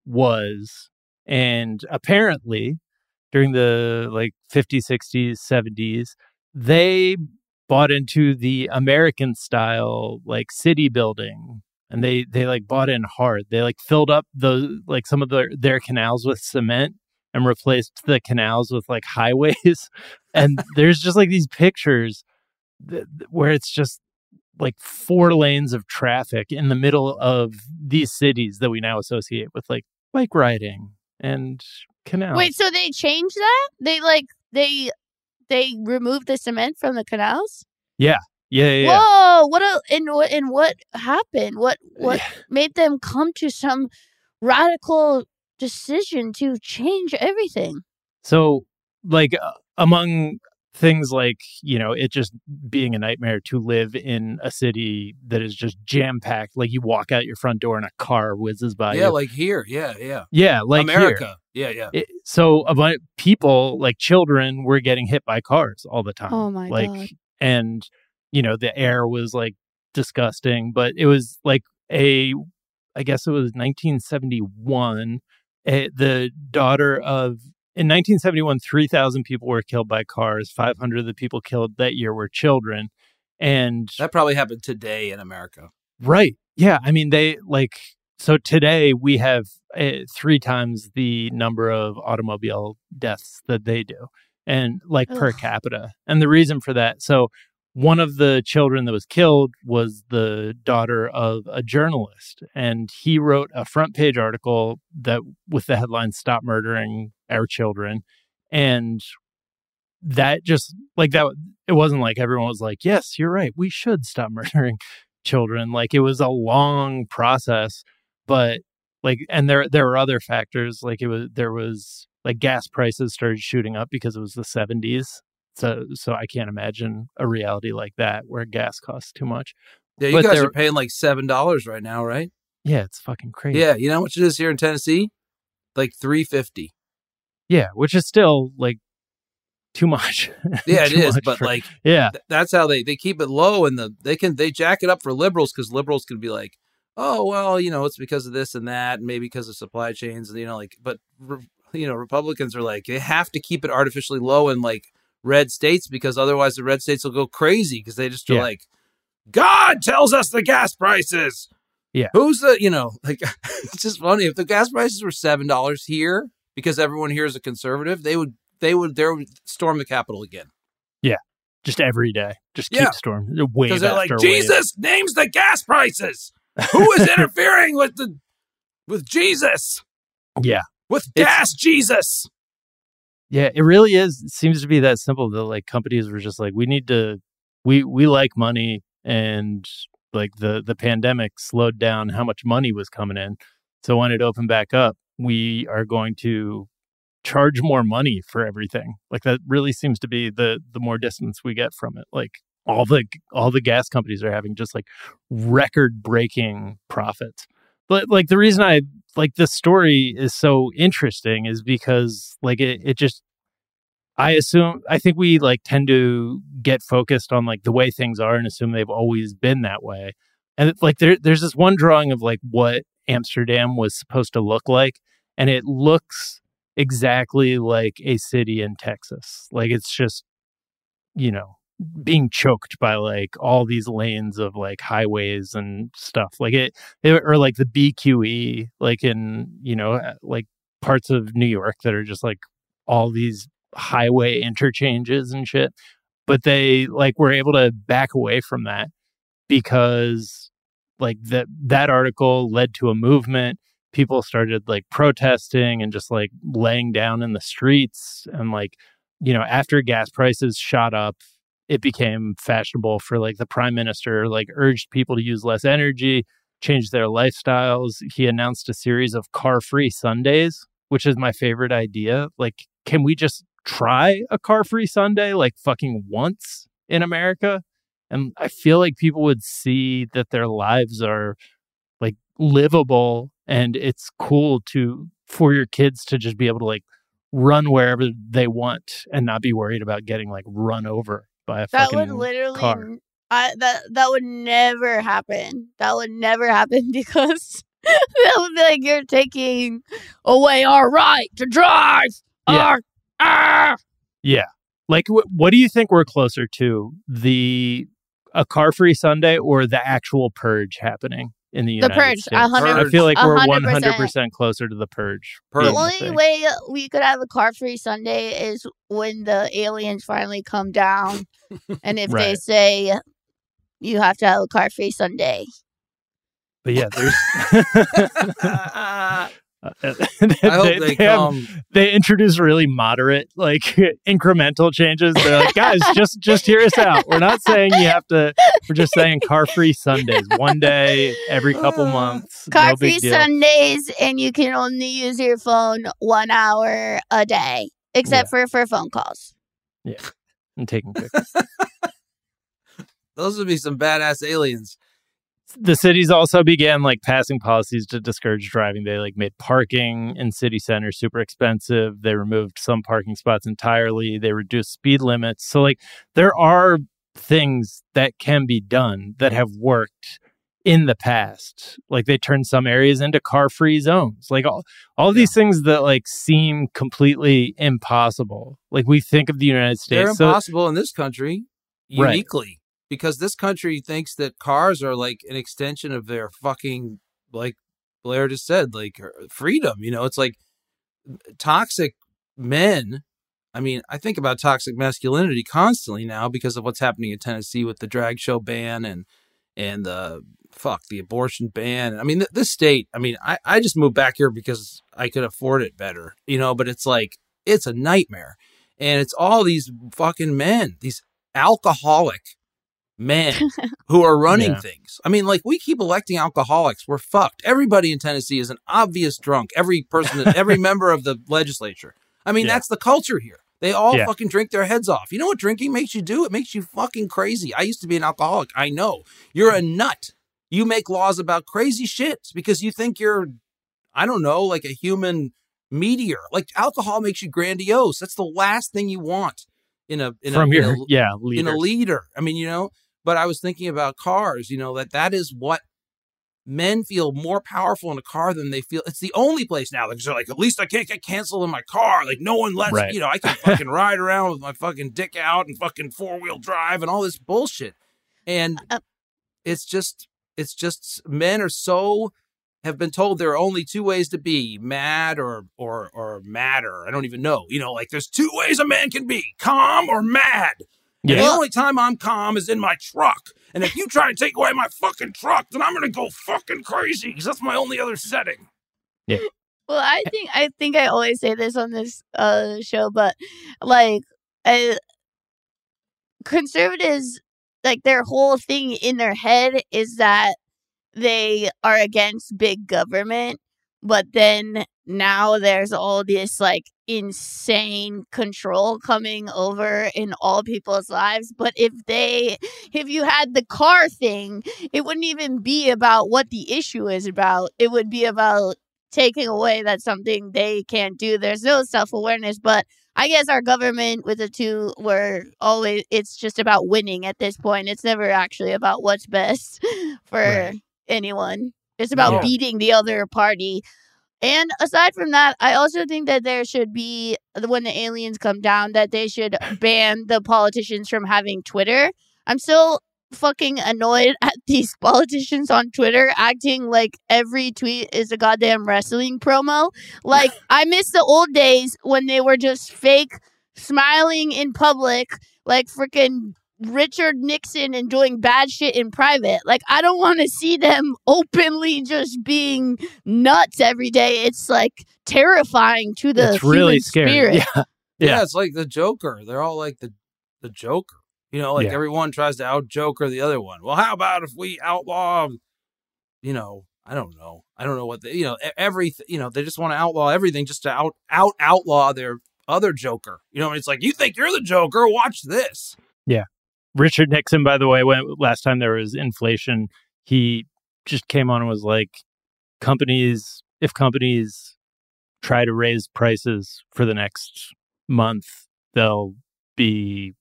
was. And apparently during the like fifties, sixties, seventies, they bought into the American style like city building, and they they like bought in hard. They like filled up the like some of their their canals with cement and replaced the canals with like highways. And there's just like these pictures th- th- where it's just like four lanes of traffic in the middle of these cities that we now associate with like bike riding and canals. Wait, so they changed that? They like they they removed the cement from the canals? yeah, yeah, yeah. Whoa! What a and what and what happened? What what made them come to some radical decision to change everything? So, like, uh, among things like, you know, it just being a nightmare to live in a city that is just jam packed. Like, you walk out your front door and a car whizzes by Yeah, you. like here. Yeah, yeah. yeah, like here. America. Yeah, yeah. It, so, a bunch people, like children, were getting hit by cars all the time. Oh my like, God. And, you know, the air was like disgusting, but it was like a, I guess it was nineteen seventy-one. eh, the daughter of, in nineteen seventy-one, three thousand people were killed by cars. five hundred of the people killed that year were children. And, That probably happened today in America. right. Yeah. I mean, they like, so today we have uh, three times the number of automobile deaths that they do, and like per Ugh. capita. And the reason for that, so one of the children that was killed was the daughter of a journalist, and he wrote a front page article that with the headline "Stop Murdering Our Children," and that just like that, it wasn't like everyone was like, yes, you're right, we should stop murdering children. Like, it was a long process, but like, and there there were other factors. Like, it was there was like gas prices started shooting up because it was the seventies. So so I can't imagine a reality like that where gas costs too much. Yeah, you But guys there- are paying like seven dollars right now, right? Yeah, it's fucking crazy. Yeah, you know how much it is here in Tennessee? Like three fifty. Yeah, which is still like too much. Yeah, it Too is, much but for- like yeah, th- that's how they they keep it low, and the they can they jack it up for liberals because liberals can be like, oh well, you know, it's because of this and that, and maybe because of supply chains, you know, like. But re- you know, Republicans are like, they have to keep it artificially low in like red states because otherwise the red states will go crazy because they just are Yeah. like, God tells us the gas prices. Yeah. Who's the, you know, like, it's just funny. If the gas prices were seven dollars here because everyone here is a conservative, they would, they would, they would storm the Capitol again. Yeah. Just every day. Just keep Yeah. storming. Wave Because they're like, after wave. Jesus names the gas prices. Who is interfering with the, with Jesus? Yeah. With It's- gas Jesus. Yeah, it really is. It seems to be that simple that like companies were just like, we need to, we we like money, and like the the pandemic slowed down how much money was coming in. So when it opened back up, we are going to charge more money for everything. Like that really seems to be the the more distance we get from it. Like all the all the gas companies are having just like record breaking profits. But like the reason I like this story is so interesting is because like it, it just, I assume, I think we like tend to get focused on like the way things are and assume they've always been that way. And it's like there, there's this one drawing of like what Amsterdam was supposed to look like. And it looks exactly like a city in Texas. Like it's just, you know, being choked by like all these lanes of like highways and stuff like it, it or like the B Q E, like in, you know, like parts of New York that are just like all these highway interchanges and shit. But they like were able to back away from that because like that, that article led to a movement. People started like protesting and just like laying down in the streets. And like, you know, after gas prices shot up, it became fashionable for like the prime minister, like urged people to use less energy, change their lifestyles. He announced a series of car-free Sundays, which is my favorite idea. Like, can we just try a car-free Sunday like fucking once in America? And I feel like people would see that their lives are like livable, and it's cool to for your kids to just be able to like run wherever they want and not be worried about getting like run over by a That fucking would literally, car. I that that would never happen. That would never happen because that would be like you're taking away our right to drive. Yeah. Our, ah! Yeah. Like, wh- what do you think we're closer to? The a car-free Sunday or the actual purge happening in the The United purge, States? a hundred- I feel like a we're hundred one hundred percent. percent closer to the purge. Purge. being The the only thing. way we could have a car-free Sunday is when the aliens finally come down, and if they Right. say you have to have a car-free Sunday. But yeah, there's. I hope they, have- come. they introduce really moderate, like incremental changes. They're like, guys, just just hear us out. We're not saying you have to. We're just saying car-free Sundays, one day every couple months. No Car-free big deal. Sundays, and you can only use your phone one hour a day, except for for phone calls. Yeah, I'm taking pictures. Those would be some badass aliens. The cities also began like passing policies to discourage driving. They like made parking in city centers super expensive. They removed some parking spots entirely. They reduced speed limits. So like there are things that can be done that have worked in the past. Like they turned some areas into car-free zones. Like all, all these things that like seem completely impossible. Like we think of the United States. They're So- impossible in this country Right. uniquely because this country thinks that cars are like an extension of their fucking, like Blair just said, like freedom. You know, it's like toxic men. I mean, I think about toxic masculinity constantly now because of what's happening in Tennessee with the drag show ban and and the fuck the abortion ban. I mean, th- this state. I mean, I I just moved back here because I could afford it better, you know. But it's like it's a nightmare, and it's all these fucking men, these alcoholic men who are running Yeah. things. I mean, like we keep electing alcoholics. We're fucked. Everybody in Tennessee is an obvious drunk. Every person, every member of the legislature. I mean, Yeah. that's the culture here. They all Yeah. fucking drink their heads off. You know what drinking makes you do? It makes you fucking crazy. I used to be an alcoholic. I know. You're a nut. You make laws about crazy shit because you think you're, I don't know, like a human meteor. Like alcohol makes you grandiose. That's the last thing you want in a in from a, in your a, yeah in a leaders. leader. I mean, you know, but I was thinking about cars, you know, that that is what men feel more powerful in a car than they feel. It's the only place now. Like, they're like, at least I can't get canceled in my car. Like, no one lets, Right. you know, I can fucking ride around with my fucking dick out and fucking four-wheel drive and all this bullshit. And Uh, it's just, it's just, men are so, have been told there are only two ways to be, mad or, or, or madder. I don't even know. You know, like, there's two ways a man can be, calm or mad. Yeah. And the only time I'm calm is in my truck. And if you try to take away my fucking truck, then I'm going to go fucking crazy because that's my only other setting. Yeah. Well, I think I think I always say this on this uh show, but like, uh, conservatives, like their whole thing in their head is that they are against big government, but then now there's all this like insane control coming over in all people's lives. But if they, if you had the car thing, it wouldn't even be about what the issue is about. It would be about taking away that's something they can't do. There's no self-awareness, but I guess our government with the two were always, it's just about winning at this point. It's never actually about what's best for Right. anyone. It's about Yeah. beating the other party. And aside from that, I also think that there should be, when the aliens come down, that they should ban the politicians from having Twitter. I'm so fucking annoyed at these politicians on Twitter acting like every tweet is a goddamn wrestling promo. Like, I miss the old days when they were just fake smiling in public, like freaking Richard Nixon and doing bad shit in private. Like, I don't want to see them openly just being nuts every day. It's like terrifying to the It's really human scary. spirit. Yeah. Yeah. Yeah. It's like the Joker. They're all like the, the Joker. You know, like Yeah. everyone tries to out Joker the other one. Well, how about if we outlaw, you know, I don't know. I don't know what they, you know, everything, you know, they just want to outlaw everything just to out, out, outlaw their other Joker. You know, it's like, you think you're the Joker? Watch this. Yeah. Richard Nixon, by the way, when last time there was inflation, he just came on and was like, companies, if companies try to raise prices for the next month, they'll be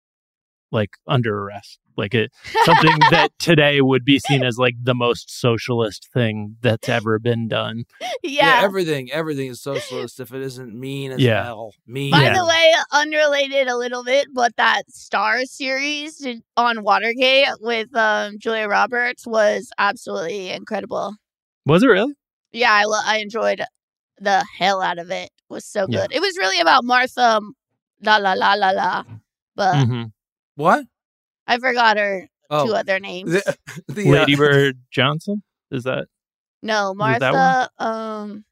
like under arrest. Like it, something that today would be seen as like the most socialist thing that's ever been done. Yeah. everything, everything is socialist if it isn't mean as Yeah. hell. Mean. By Yeah. the way, unrelated a little bit, but that Star series on Watergate with um, Julia Roberts was absolutely incredible. Was it really? Yeah, I lo- I enjoyed the hell out of it. It was so Yeah. good. It was really about Martha, la la la la la, but Mm-hmm. What? I forgot her Oh. two other names. The, the, uh, Lady Bird Johnson? Is that? no, Was that Martha. Um,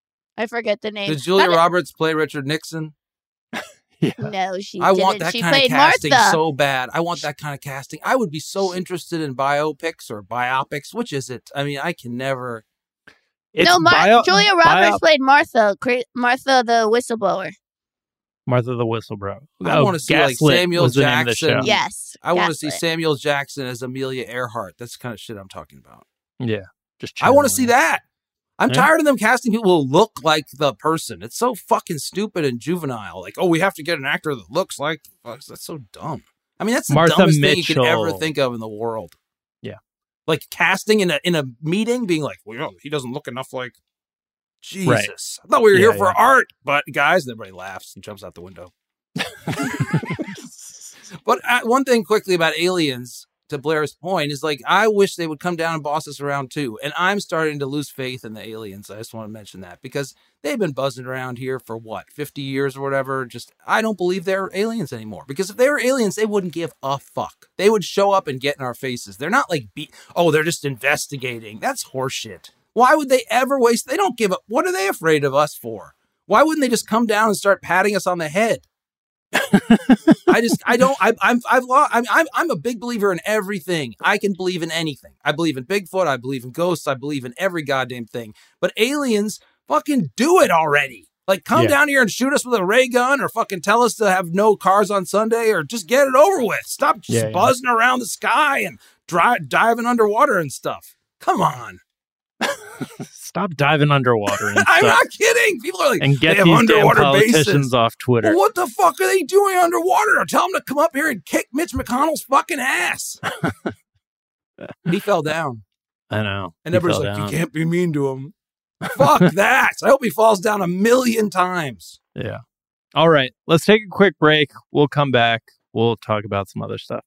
I forget the name. did Julia That- Roberts play Richard Nixon? Yeah. No, she. I didn't. want that she kind of played casting Martha. so bad. I want that kind of casting. I would be so interested in biopics or biopics. Which is it? I mean, I can never. It's no, Mar- bio- Julia Roberts bio- played Martha. Cra- Martha, the whistleblower. Martha the Whistleblower. I Oh, wanna see, like, Gaslit Samuel was the name of the Jackson. show. Yes, I want to see Gaslit. Samuel Jackson as Amelia Earhart. That's the kind of shit I'm talking about. Yeah. Just I want to channeling see it. that. I'm Yeah. tired of them casting people who look like the person. It's so fucking stupid and juvenile. Like, oh, we have to get an actor that looks like. That's so dumb. I mean, that's the Martha dumbest thing you could ever Mitchell. think of in the world. Yeah. Like casting in a in a meeting, being like, well, you know, he doesn't look enough like Jesus. Right. I thought we were Yeah, here for yeah. art, but guys, and everybody laughs and jumps out the window. But uh, one thing quickly about aliens, to Blair's point, is like, I wish they would come down and boss us around too. And I'm starting to lose faith in the aliens. I just want to mention that because they've been buzzing around here for what, fifty years or whatever. Just, I don't believe they're aliens anymore, because if they were aliens, they wouldn't give a fuck. They would show up and get in our faces. They're not like, be- oh, they're just investigating. That's horseshit. Why would they ever waste? They don't give up. What are they afraid of us for? Why wouldn't they just come down and start patting us on the head? I just, I don't, I, I'm, I've lost, I'm, I'm, I'm a big believer in everything. I can believe in anything. I believe in Bigfoot. I believe in ghosts. I believe in every goddamn thing. But aliens, fucking do it already. Like, come Yeah. down here and shoot us with a ray gun, or fucking tell us to have no cars on Sunday, or just get it over with. Stop just Yeah, yeah. buzzing around the sky and dri- diving underwater and stuff. Come on. Stop diving underwater and I'm stuff. not kidding. People are like, And they get have these damn underwater politicians bases. off Twitter. Well, what the fuck are they doing underwater? Or tell them to come up here and kick Mitch McConnell's fucking ass. He fell down. I know. And He everybody's fell like, down. you can't be mean to him. Fuck that. I hope he falls down a million times. Yeah. All right. Let's take a quick break. We'll come back. We'll talk about some other stuff.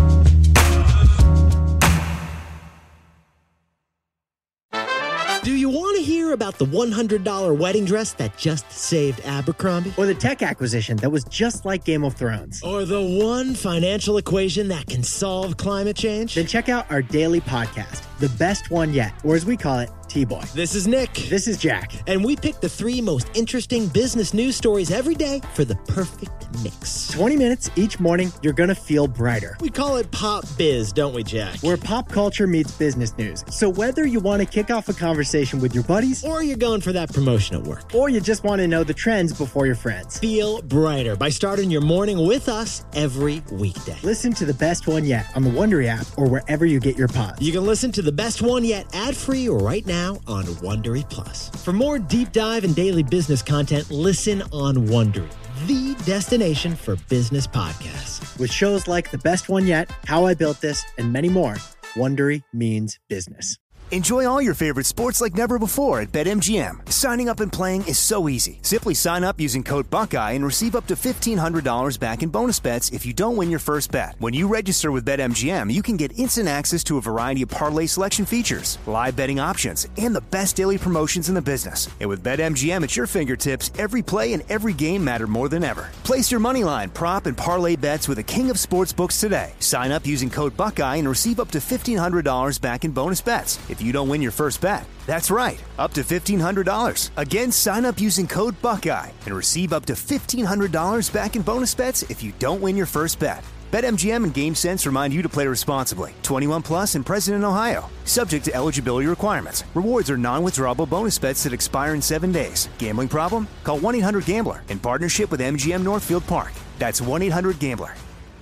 Do you want to hear about the one hundred dollars wedding dress that just saved Abercrombie? Or the tech acquisition that was just like Game of Thrones? Or the one financial equation that can solve climate change? Then check out our daily podcast, The Best One Yet, or as we call it, T-Boy. This is Nick. This is Jack. And we pick the three most interesting business news stories every day for the perfect mix. twenty minutes each morning, you're going to feel brighter. We call it Pop Biz, don't we, Jack? Where pop culture meets business news. So whether you want to kick off a conversation with your buddies, or you're going for that promotion at work, or you just want to know the trends before your friends, feel brighter by starting your morning with us every weekday. Listen to The Best One Yet on the Wondery app or wherever you get your pods. You can listen to The Best One Yet ad-free right now on Wondery Plus. For more deep dive and daily business content, listen on Wondery, the destination for business podcasts. With shows like The Best One Yet, How I Built This, and many more, Wondery means business. Enjoy all your favorite sports like never before at BetMGM. Signing up and playing is so easy. Simply sign up using code Buckeye and receive up to fifteen hundred dollars back in bonus bets if you don't win your first bet. When you register with BetMGM, you can get instant access to a variety of parlay selection features, live betting options, and the best daily promotions in the business. And with BetMGM at your fingertips, every play and every game matter more than ever. Place your moneyline, prop, and parlay bets with the king of sportsbooks today. Sign up using code Buckeye and receive up to fifteen hundred dollars back in bonus bets if you don't win your first bet. That's right, up to fifteen hundred dollars. Again, sign up using code Buckeye and receive up to fifteen hundred dollars back in bonus bets if you don't win your first bet. BetMGM and GameSense remind you to play responsibly. twenty-one plus and present in Ohio. Subject to eligibility requirements. Rewards are non-withdrawable bonus bets that expire in seven days. Gambling problem? Call one eight hundred gambler in partnership with M G M Northfield Park. That's one eight hundred gambler.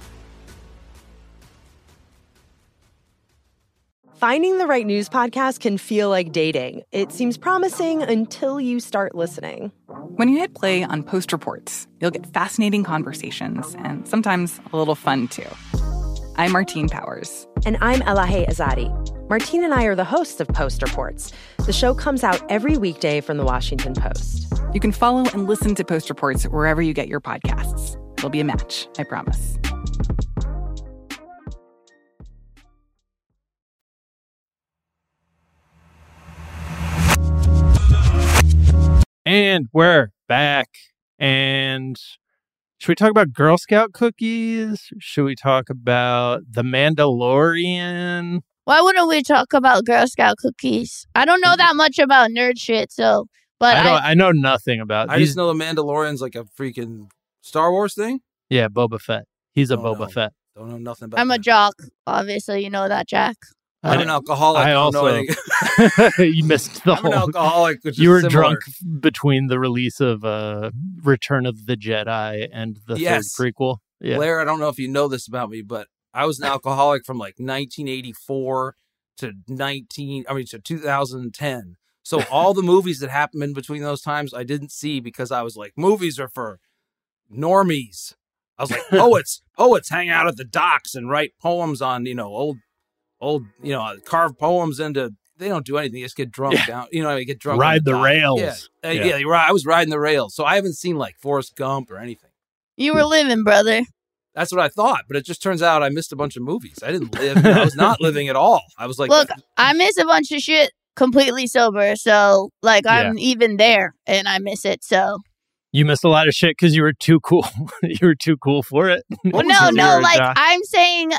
Finding the right news podcast can feel like dating. It seems promising until you start listening. When you hit play on Post Reports, you'll get fascinating conversations and sometimes a little fun, too. I'm Martine Powers. And I'm Elahe Azadi. Martine and I are the hosts of Post Reports. The show comes out every weekday from the Washington Post. You can follow and listen to Post Reports wherever you get your podcasts. It'll be a match, I promise. And we're back. And should we talk about Girl Scout cookies? Should we talk about The Mandalorian? Why wouldn't we talk about Girl Scout cookies? I don't know that much about nerd shit, so but I, I, don't, I know nothing about. I He's, just know the Mandalorian's like a freaking Star Wars thing. yeah, Boba Fett. He's a Don't Boba know. Fett. Don't know nothing about I'm a that. jock. Obviously, you know that, Jack. I'm an alcoholic. I I don't know also anything. you missed the I'm an whole. alcoholic. Which You is were similar. drunk between the release of uh, Return of the Jedi and the Yes. third prequel. Yeah, Blair, I don't know if you know this about me, but I was an alcoholic from like nineteen eighty-four to nineteen. I mean, to two thousand ten. So all the movies that happened in between those times, I didn't see because I was like, movies are for normies. I was like, poets, poets hang out at the docks and write poems on, you know, old, old, you know, carve poems into. They don't do anything. They just get drunk Yeah. down. You know, they get drunk. on Ride the dock. rails. Yeah, Uh, Yeah. yeah, you're right. I was riding the rails, so I haven't seen like Forrest Gump or anything. You were living, brother. That's what I thought, but it just turns out I missed a bunch of movies. I didn't live. I was not living at all. I was like, Look, I miss a bunch of shit completely sober, so like I'm even there and I miss it. So you missed a lot of shit because you were too cool. You were too cool for it. well, no, Because you no, were a like jock. I'm saying,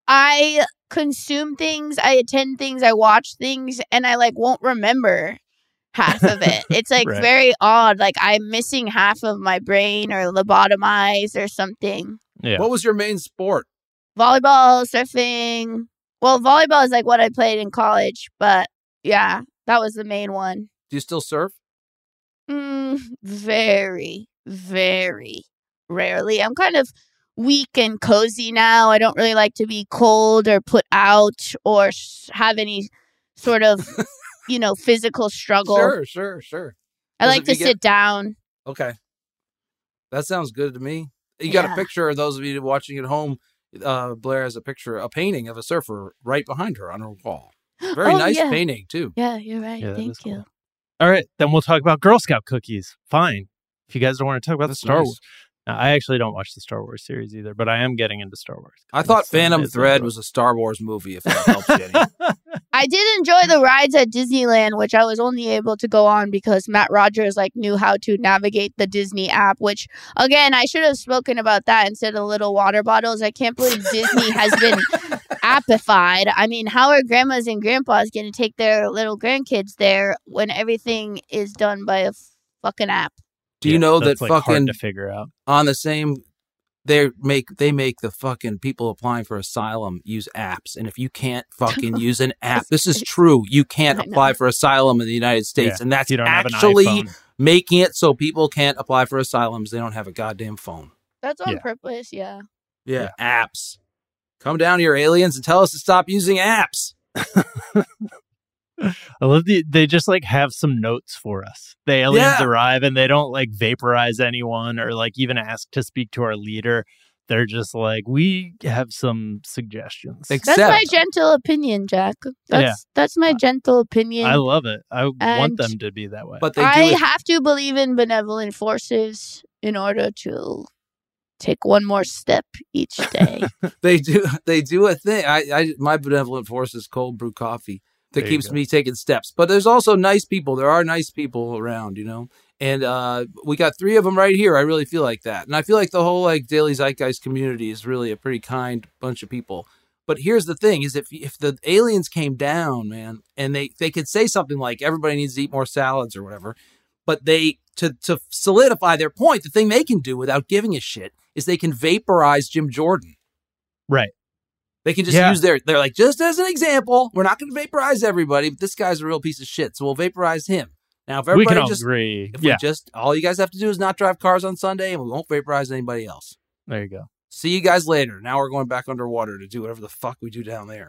I consume things, I attend things, I watch things, and I like won't remember half of it. It's like Right. very odd. Like I'm missing half of my brain or lobotomized or something. Yeah. what was your main sport? Volleyball, surfing. Well, volleyball is like what I played in college, but yeah, that was the main one. Do you still surf? Mm, very, very rarely. I'm kind of weak and cozy now. I don't really like to be cold or put out or s- have any sort of, you know, physical struggle. Sure, sure, sure. I 'Cause like if to you sit get- down. Okay, that sounds good to me. You got Yeah. a picture of those of you watching at home. Uh, Blair has a picture, a painting of a surfer right behind her on her wall. Very Oh, nice yeah. painting, too. Yeah, you're right. Yeah, that Thank was you. cool. All right, then we'll talk about Girl Scout cookies. Fine. If you guys don't want to talk about That's the Star nice. Wars. Now, I actually don't watch the Star Wars series either, but I am getting into Star Wars. I thought It's, uh, Phantom it's Thread a- was a Star Wars movie, if that helps you any. I did enjoy the rides at Disneyland, which I was only able to go on because Matt Rogers like knew how to navigate the Disney app. Which, again, I should have spoken about that instead of little water bottles. I can't believe Disney has been appified. I mean, how are grandmas and grandpas going to take their little grandkids there when everything is done by a fucking app? Do you Yeah, know that's, that like, fucking hard to figure out. on the same they make they make the fucking people applying for asylum use apps, and if you can't fucking use an app, this is true, you can't I know. apply for asylum in the United States, Yeah, and that's you don't have an actually iPhone. making it so people can't apply for asylums. They don't have a goddamn phone. That's on Yeah. purpose, yeah. Yeah, apps. Come down here, aliens, and tell us to stop using apps. I love the they just like have some notes for us. The aliens Yeah. arrive and they don't like vaporize anyone or like even ask to speak to our leader. They're just like, we have some suggestions. Except, That's my gentle opinion, Jack. That's Yeah. that's my gentle opinion. I love it. I want And them to be that way. but they do I it- have to believe in benevolent forces in order to take one more step each day. they do they do a thing. I, I my benevolent force is cold brew coffee that There you keeps go. me taking steps. But there's also nice people. There are nice people around, you know. And uh, we got three of them right here. I really feel like that, and I feel like the whole like Daily Zeitgeist community is really a pretty kind bunch of people. But here's the thing: is if if the aliens came down, man, and they they could say something like everybody needs to eat more salads or whatever, but they to to solidify their point, the thing they can do without giving a shit is they can vaporize Jim Jordan. right. They can just Yeah. use their, they're like, just as an example, we're not going to vaporize everybody, but this guy's a real piece of shit, so we'll vaporize him. Now, if We everybody can all just, agree. if Yeah. we just, all you guys have to do is not drive cars on Sunday, and we won't vaporize anybody else. There you go. See you guys later. Now we're going back underwater to do whatever the fuck we do down there.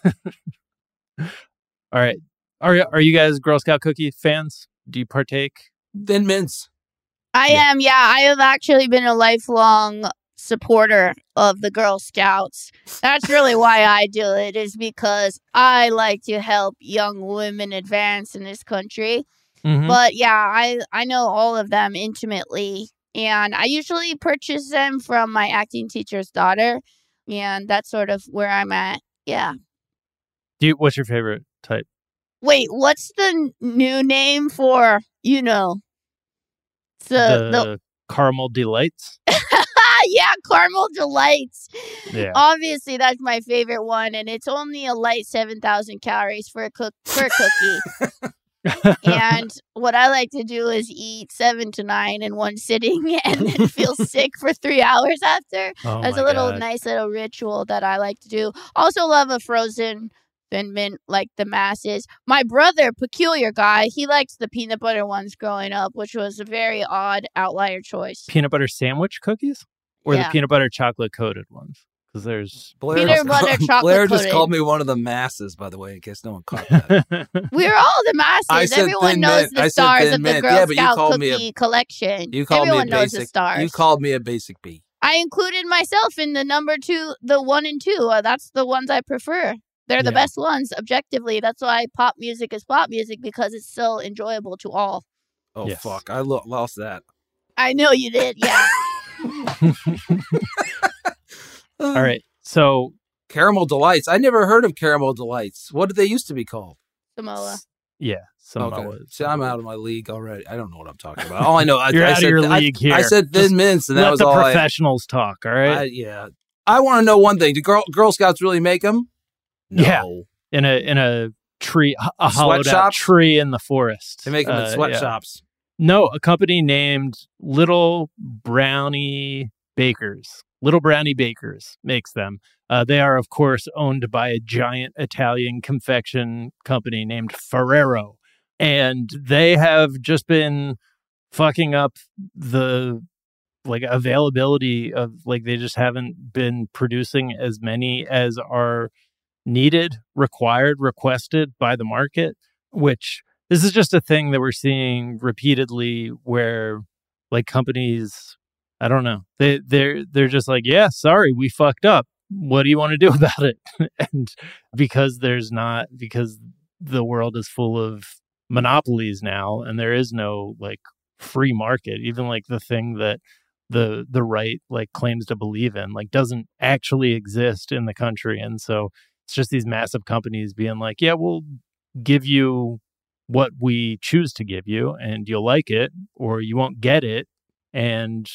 All right. Are are you guys Girl Scout cookie fans? Do you partake? Thin mints. I Yeah. am, yeah. I have actually been a lifelong supporter of the Girl Scouts. That's really why I do it, is because I like to help young women advance in this country. Mhm. But yeah, I I know all of them intimately, and I usually purchase them from my acting teacher's daughter, and that's sort of where I'm at. Yeah. Do you, what's your favorite type? Wait, what's the n- new name for, you know, the the, the caramel delights. yeah, caramel delights. Yeah. Obviously, that's my favorite one, and it's only a light seven thousand calories for a cook for a cookie. And what I like to do is eat seven to nine in one sitting, and then feel sick for three hours after. Oh That's my a little God. nice little ritual that I like to do. Also, love a frozen Thin Mint like the masses. My brother, peculiar guy, he liked the peanut butter ones growing up, which was a very odd outlier choice. Peanut butter sandwich cookies or Yeah. the peanut butter chocolate coated ones? Because there's Blair Peanut just, butter chocolate Blair just coated. called me one of the masses, by the way, in case no one caught that. We're all the masses. I said Everyone Thin knows Mint. the I said stars Thin of the Mint. Girl Yeah, but you Scout called me a- cookie collection. You called Everyone me a knows the basic. stars. You called me a basic B. I included myself in the number two, the one and two. Uh, that's the ones I prefer. They're the Yeah. best ones, objectively. That's why pop music is pop music, because it's so enjoyable to all. Oh Yes. fuck! I lo- lost that. I know you did, yeah. all right. So Caramel Delights. I never heard of Caramel Delights. What did they used to be called? Samoa. yeah, Samoa. Okay. See, I'm out of my league already. I don't know what I'm talking about. All I know, I, You're I out of said, your I- league here. I said Thin Just Mints, and that Let was the all I, professionals talk. All right. I. Yeah. I want to know one thing. Do Girl, Girl Scouts really make them? No. Yeah. in a in a tree, a hollowed out Sweatshops? tree in the forest. They make them in Uh, sweatshops. yeah. No, a company named Little Brownie Bakers. Little Brownie Bakers makes them. Uh, they are, of course, owned by a giant Italian confection company named Ferrero. And they have just been fucking up the like availability of like they just haven't been producing as many as are needed, required, requested by the market, which this is just a thing that we're seeing repeatedly where like companies, I don't know, they they're they're just like, yeah, sorry, we fucked up. what do you want to do about it? And because there's not, because the world is full of monopolies now, and there is no like free market, even like the thing that the the right like claims to believe in like doesn't actually exist in the country. And so it's just these massive companies being like, yeah, we'll give you what we choose to give you and you'll like it or you won't get it. And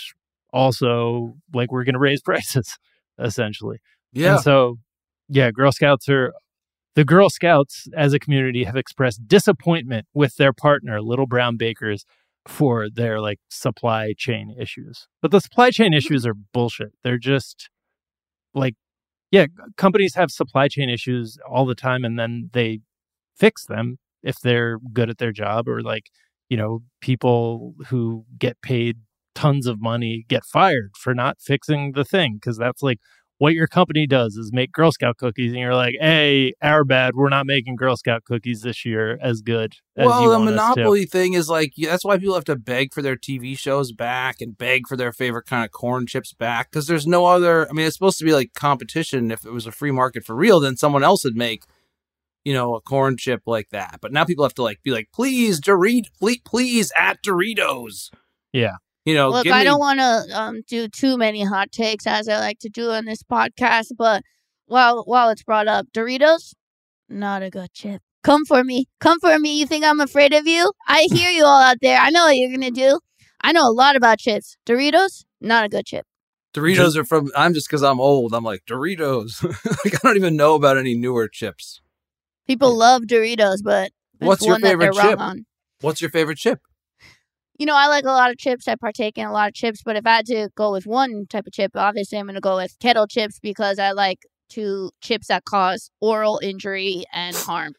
also like we're going to raise prices essentially. Yeah. And so, yeah, Girl Scouts are the Girl Scouts as a community have expressed disappointment with their partner, Little Brown Bakers, for their like supply chain issues. But the supply chain issues are bullshit. They're just like, yeah, companies have supply chain issues all the time and then they fix them if they're good at their job, or like, you know, people who get paid tons of money get fired for not fixing the thing, because that's like what your company does is make Girl Scout cookies, and you're like, hey, our bad, we're not making Girl Scout cookies this year as good as well, you the want us monopoly to. thing is like, that's why people have to beg for their T V shows back and beg for their favorite kind of corn chips back, because there's no other, I mean, it's supposed to be like competition. If it was a free market for real, then someone else would make, you know, a corn chip like that. But now people have to like be like, please, Dorit, please, please at Doritos. Yeah. You know, look, give I me- don't want to um, do too many hot takes as I like to do on this podcast, but while while it's brought up, Doritos, not a good chip. Come for me. Come for me. You think I'm afraid of you? I hear you all out there. I know what you're going to do. I know a lot about chips. Doritos, not a good chip. Doritos are from, I'm just because I'm old. I'm like, Doritos. Like, I don't even know about any newer chips. People love Doritos, but it's What's your one that favorite they're wrong chip? on. What's your favorite chip? You know, I like a lot of chips. I partake in a lot of chips, but if I had to go with one type of chip, obviously I'm going to go with kettle chips because I like to chips that cause oral injury and harm.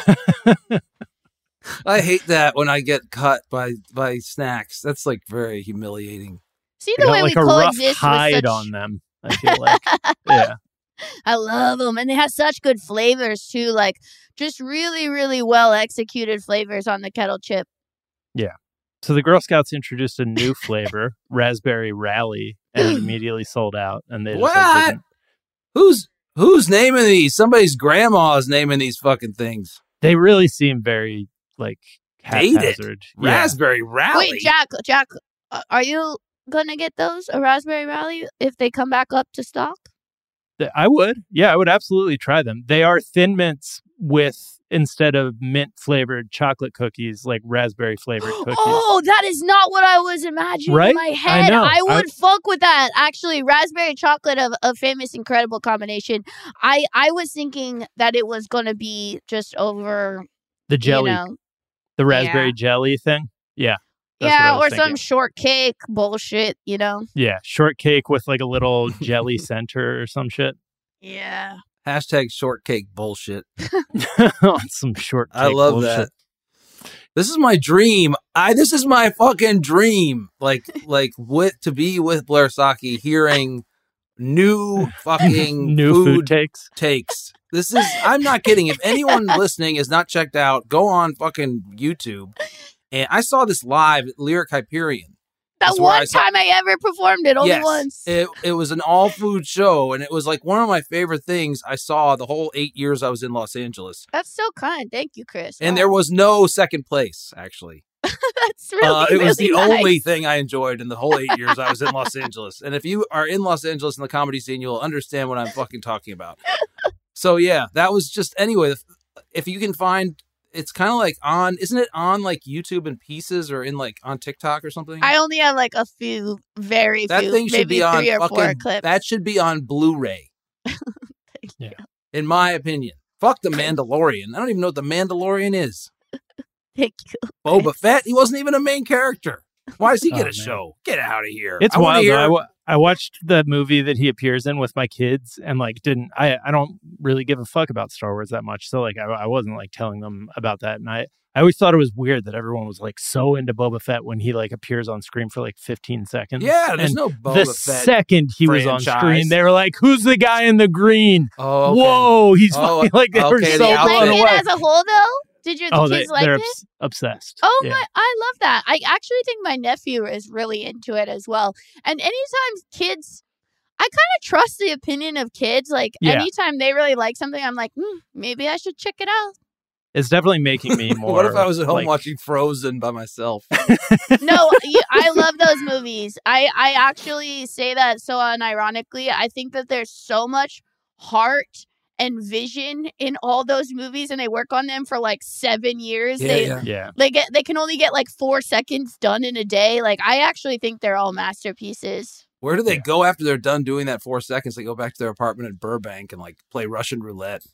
I hate that when I get cut by by snacks. That's like very humiliating. See You the got, way like we a rough coexist with hide such... on them, I feel like. Yeah. I love them, and they have such good flavors too. Like just really, really well executed flavors on the kettle chip. Yeah. So the Girl Scouts introduced a new flavor, Raspberry Rally, and it immediately sold out. And they just like, What? didn't- Who's who's naming these? Somebody's grandma's naming these fucking things. They really seem very like Dated. haphazard. Yeah. Raspberry Rally. Wait, Jack, Jack, uh, are you gonna get those a Raspberry Rally if they come back up to stock? Th- I would. Yeah, I would absolutely try them. They are Thin Mints with, instead of mint flavored chocolate cookies, like raspberry flavored cookies. Oh, that is not what I was imagining Right? in my I head. know. I, would I- fuck with that. Actually, raspberry chocolate, a, a famous, incredible combination. I, I was thinking that it was going to be just over, The jelly, you know, the raspberry yeah. jelly thing. Yeah. That's what I yeah, was or some thinking. shortcake bullshit, you know? Yeah, shortcake with like a little jelly center or some shit. Yeah. Hashtag shortcake bullshit. Some shortcake I love bullshit. that. This is my dream. I this is my fucking dream. Like like with to be with Blair Saki, hearing new fucking New food takes. takes. This is I'm not kidding. If anyone listening is not checked out, go on fucking YouTube. And I saw this live at Lyric Hyperion. That That's where I one saw- time I ever performed it, only yes, once. It it was an all food show, and it was like one of my favorite things I saw the whole eight years I was in Los Angeles. That's so kind. Thank you, Chris. And Oh, there was no second place, actually. that's really, Uh, it was really the nice. only thing I enjoyed in the whole eight years I was in Los Angeles. And if you are in Los Angeles in the comedy scene, you'll understand what I'm fucking talking about. So yeah, that was just anyway. If you can find, it's kind of like on, isn't it on like YouTube in pieces or in like on TikTok or something? I only have like a few, very that few, thing should maybe be on three or four fucking. clips. That should be on Blu-ray. Yeah. In my opinion, fuck the Mandalorian. I don't even know what the Mandalorian is. Thank you. Boba Fett. He wasn't even a main character. Why does he get Oh, a man. show? Get out of here. It's I wanna wild. hear- Though. I, wa- I watched the movie that he appears in with my kids, and like didn't I? I don't really give a fuck about Star Wars that much, so like I, I wasn't like telling them about that, and I I always thought it was weird that everyone was like so into Boba Fett when he like appears on screen for like fifteen seconds. Yeah, there's and no Boba the Fett second he was on franchise. screen, they were like, "Who's the guy in the green? Oh, okay. Whoa, he's Oh, fucking-" like they were okay, so the Did you outfit. like blown it away. as a whole, though? Did your the Oh, kids they, like they're it? obs- obsessed. Oh yeah. my! I love that. I actually think my nephew is really into it as well. And anytime kids, I kind of trust the opinion of kids. Like, Yeah. anytime they really like something, I'm like, hmm, maybe I should check it out. It's definitely making me more. What if I was at home like, watching Frozen by myself? No, you, I love those movies. I, I actually say that so unironically. I think that there's so much heart and vision in all those movies, and they work on them for like seven years. Yeah, they, yeah. Yeah. They get they can only get like four seconds done in a day. Like, I actually think they're all masterpieces. Where do they Yeah. go after they're done doing that four seconds? They go back to their apartment in Burbank and like play Russian roulette.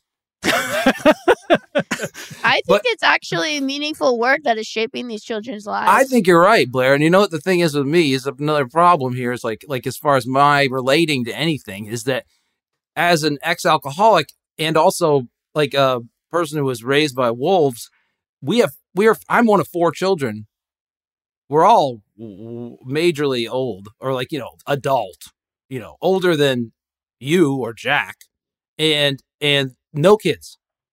I think But- it's actually meaningful work that is shaping these children's lives. I think you're right, Blair. And you know what the thing is with me is another problem here is like like as far as my relating to anything is that as an ex-alcoholic and also like a person who was raised by wolves, we have we are I'm one of four children. We're all w- majorly old or like, you know, adult, you know, older than you or Jack, and and no kids.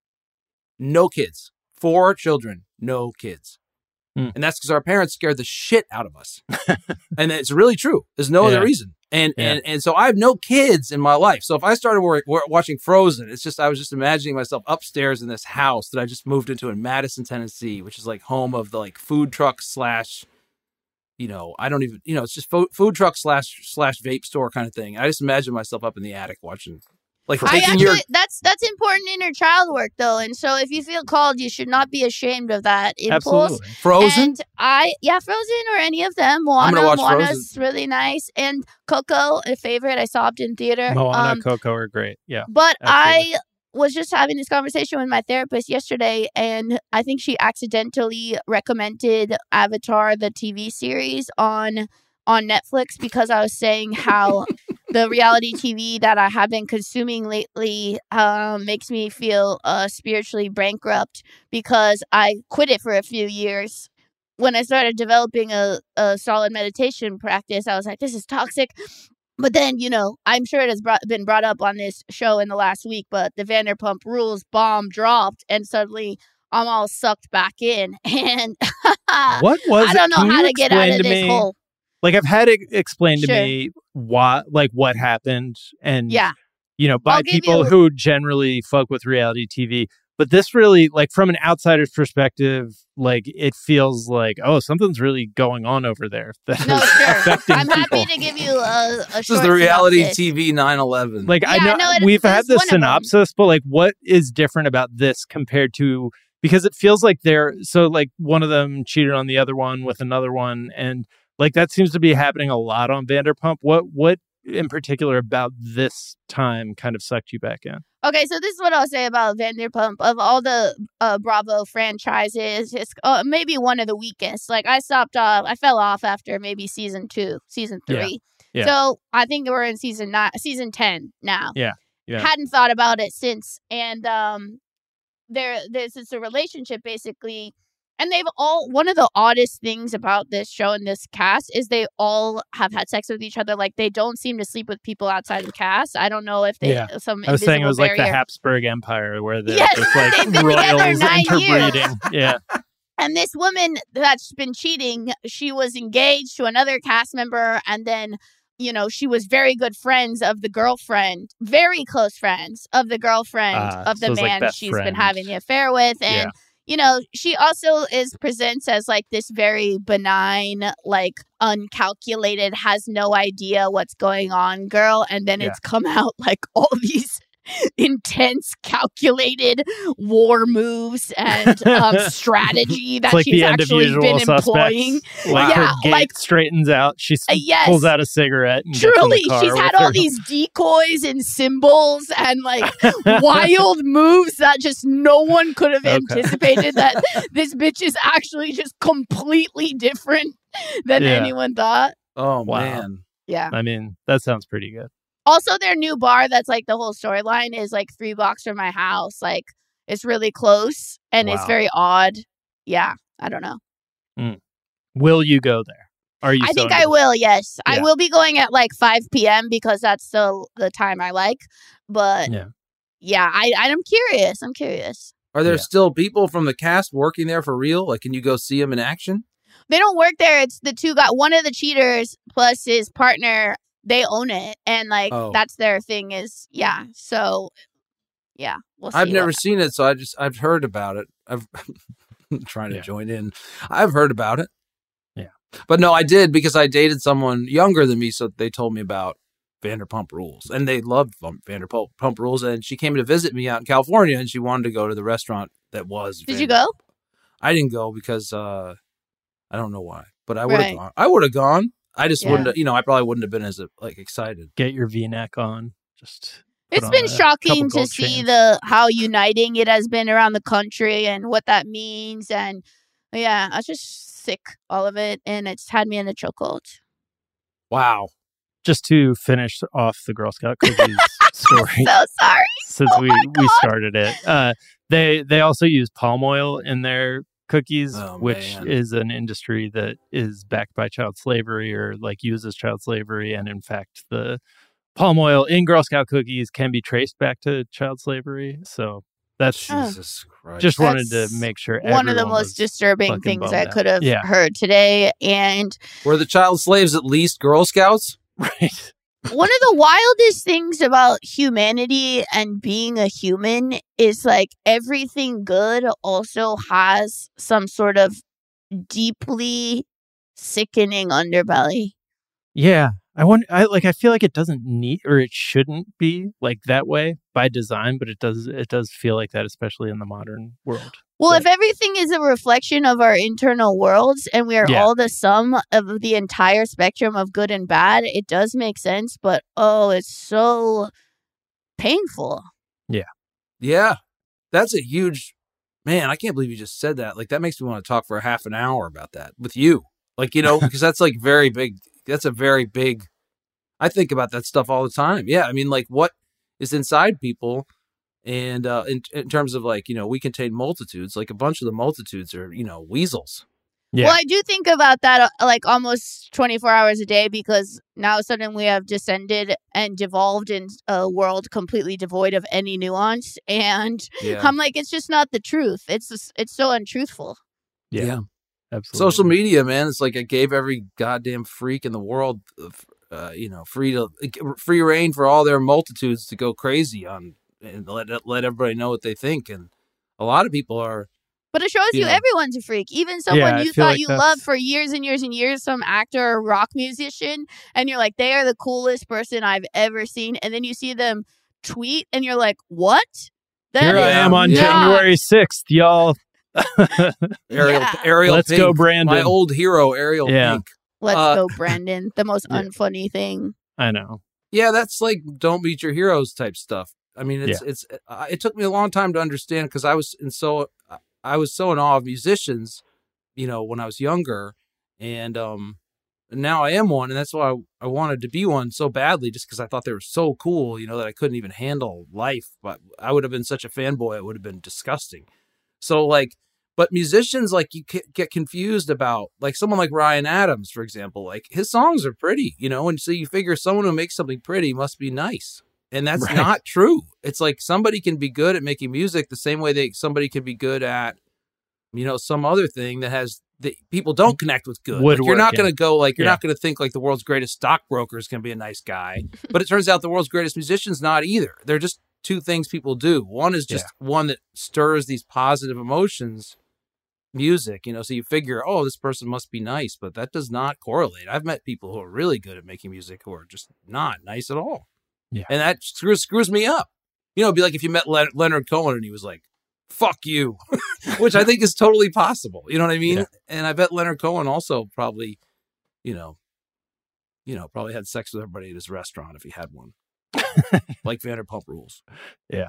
No kids. Four children, no kids. Hmm. And that's because our parents scared the shit out of us. And it's really true. There's no Yeah. other reason. And, Yeah. and and so I have no kids in my life. So if I started work, work, watching Frozen, it's just I was just imagining myself upstairs in this house that I just moved into in Madison, Tennessee, which is like home of the like food truck slash, you know, I don't even, you know, it's just fo- food truck slash slash vape store kind of thing. I just imagine myself up in the attic watching, like I taking actually, your. that's that's important inner child work, though, and so if you feel called, you should not be ashamed of that impulse. Absolutely. Frozen? And I, yeah, Frozen or any of them. I'm Moana, gonna watch Moana's Frozen. really nice, and Coco, a favorite. I saw it in theater. Moana, Um, Coco are great. Yeah. But Absolutely. I was just having this conversation with my therapist yesterday, and I think she accidentally recommended Avatar, the T V series, on on Netflix because I was saying how the reality T V that I have been consuming lately um, makes me feel uh, spiritually bankrupt because I quit it for a few years. When I started developing a, a solid meditation practice, I was like, this is toxic. But then, you know, I'm sure it has brought, been brought up on this show in the last week, but the Vanderpump Rules bomb dropped, and suddenly I'm all sucked back in. And What was I don't it? know Can how you to get out explain of to this me- hole. Like, I've had it explained to Sure. me why, like, what happened, and Yeah. you know, by I'll give people you- who generally fuck with reality T V. But this really, like, from an outsider's perspective, like, it feels like, oh, something's really going on over there that No, is sure. affecting I'm people. happy to give you a, a This short is the reality synopsis. T V nine eleven. Like, I Yeah, know no, it- we've this had is the one of them. synopsis, but like, what is different about this compared to, because it feels like they're, so like one of them cheated on the other one with another one. And like, that seems to be happening a lot on Vanderpump. What, what in particular about this time kind of sucked you back in? Okay, so this is what I'll say about Vanderpump. Of all the uh, Bravo franchises, it's uh, maybe one of the weakest. Like, I stopped off, I fell off after maybe season two, season Yeah. three. Yeah. So I think we're in season nine, season ten now. Yeah. Yeah. Hadn't thought about it since. And um, there, this is a relationship basically. And they've all, one of the oddest things about this show and this cast is they all have had sex with each other. Like, they don't seem to sleep with people outside of the cast. I don't know if they, Yeah. some I was saying it invisible was like the barrier. Habsburg Empire where there's Yes, just like they've been together royals nine years. interbreeding. Yeah. And this woman that's been cheating, she was engaged to another cast member, and then, you know, she was very good friends of the girlfriend, very close friends of the girlfriend Ah, of the so it's like man best she's been friend. having the affair with. And, Yeah. you know, she also is presents as like this very benign, like uncalculated, has no idea what's going on girl. And then Yeah. it's come out like all these intense, calculated war moves and um, strategy that It's like she's the end of actually Usual been Suspects. employing. Like Yeah, her gait like- straightens out. She s- Uh, yes. pulls out a cigarette. And gets in the Truly, car she's with had her- all these decoys and symbols and like wild moves that just no one could have Okay. anticipated that this bitch is actually just completely different than Yeah. anyone thought. Oh, Wow. man. Yeah. I mean, that sounds pretty good. Also, their new bar that's like the whole storyline is like three blocks from my house. Like, it's really close and it's Wow. very odd. Yeah. I don't know. Will you go there? Are you? I so think into I this? will, yes. I Yeah. will be going at like five p.m. because that's the, the time I like. But Yeah. yeah, I, I'm curious. I'm curious. Are there Yeah. still people from the cast working there for real? Like, can you go see them in action? They don't work there. It's the two guys. One of the cheaters plus his partner they own it, and like Oh. that's their thing. Is yeah. So yeah, we'll see. I've never what- seen it, so I just I've heard about it. I've I'm trying to Yeah. join in. I've heard about it. Yeah. But no, I did because I dated someone younger than me, so they told me about Vanderpump Rules, and they loved Vum- Vanderpump Pump Rules. And she came to visit me out in California, and she wanted to go to the restaurant that was. Did you Vander- go? I didn't go because uh, I don't know why, but I would have Right. gone. I would have gone. I just Yeah. wouldn't. have- You know, I probably wouldn't have been as like excited. Get your V-neck on. Just put It's on been a shocking couple to gold see chains. the how uniting it has been around the country and what that means. And yeah, I was just sick, all of it, and it's had me in a chokehold. Wow. Just to finish off the Girl Scout cookies story, So sorry. since Oh we my we God. started it, uh, they they also use palm oil in their cookies, Oh, which man. is an industry that is backed by child slavery or like uses child slavery, and in fact, the palm oil in Girl Scout cookies can be traced back to child slavery. So that's Oh. Jesus Christ. just wanted That's to make sure One of the everyone most was disturbing fucking things bummed I out. could have Yeah. heard today. And Were the child slaves at least Girl Scouts? right. one of the wildest things about humanity and being a human is like everything good also has some sort of deeply sickening underbelly. Yeah. I want I like I feel like it doesn't need or it shouldn't be like that way by design, but it does it does feel like that, especially in the modern world. Well, But- if everything is a reflection of our internal worlds and we are Yeah. all the sum of the entire spectrum of good and bad, it does make sense. But oh, it's so painful. Yeah. That's a huge man. I can't believe you just said that. Like, that makes me want to talk for a half an hour about that with you. Like, you know, because that's like very big. That's a very big. I think about that stuff all the time. Yeah. I mean, like, what is inside people? And uh, in, in terms of like, you know, we contain multitudes, like a bunch of the multitudes are, you know, weasels. Yeah. Well, I do think about that uh, like almost twenty-four hours a day because now suddenly we have descended and devolved in a world completely devoid of any nuance. And Yeah. I'm like, it's just not the truth. It's just, it's so untruthful. Yeah. yeah. Absolutely. Social media, man, it's like it gave every goddamn freak in the world, uh, you know, free to free reign for all their multitudes to go crazy on and let let everybody know what they think. And a lot of people are, But it shows you Yeah. everyone's a freak. Even someone I you feel thought like you that's- loved for years and years and years, some actor or rock musician, and you're like, they are the coolest person I've ever seen. And then you see them tweet, and you're like, what? That Here I is am on Yeah. January sixth, y'all. Ariel, Yeah. Ariel Let's Pink, go, Brandon. my old hero, Ariel Yeah. Pink. Let's Uh, go, Brandon. The most Yeah. unfunny thing. I know. Yeah, that's like don't meet your heroes type stuff. I mean, it's it's. Uh, it took me a long time to understand because I was in so I was so in awe of musicians, you know, when I was younger, and um, now I am one, and that's why I, I wanted to be one so badly, just because I thought they were so cool, you know, that I couldn't even handle life. But I would have been such a fanboy; it would have been disgusting. So like. But musicians, like, you get confused about, like, someone like Ryan Adams, for example, like, his songs are pretty, you know, and so you figure someone who makes something pretty must be nice. And that's Right. not true. It's like somebody can be good at making music the same way that somebody can be good at, you know, some other thing that has, that people don't connect with good. Like, you're not Woodworking. going to go, like, you're Yeah. not going to think, like, the world's greatest stockbroker is going to be a nice guy. But it turns out the world's greatest musician's not either. They're just two things people do. One is just one that stirs these positive emotions. Music, you know, so you figure, oh, this person must be nice, but that does not correlate. I've met people who are really good at making music who are just not nice at all. Yeah. And that screws, screws me up. You know, it'd be like if you met Le- Leonard Cohen and he was like, fuck you, which I think is totally possible. You know what I mean? Yeah. And I bet Leonard Cohen also probably, you know, you know, probably had sex with everybody at his restaurant if he had one. Like Vanderpump Rules. Yeah.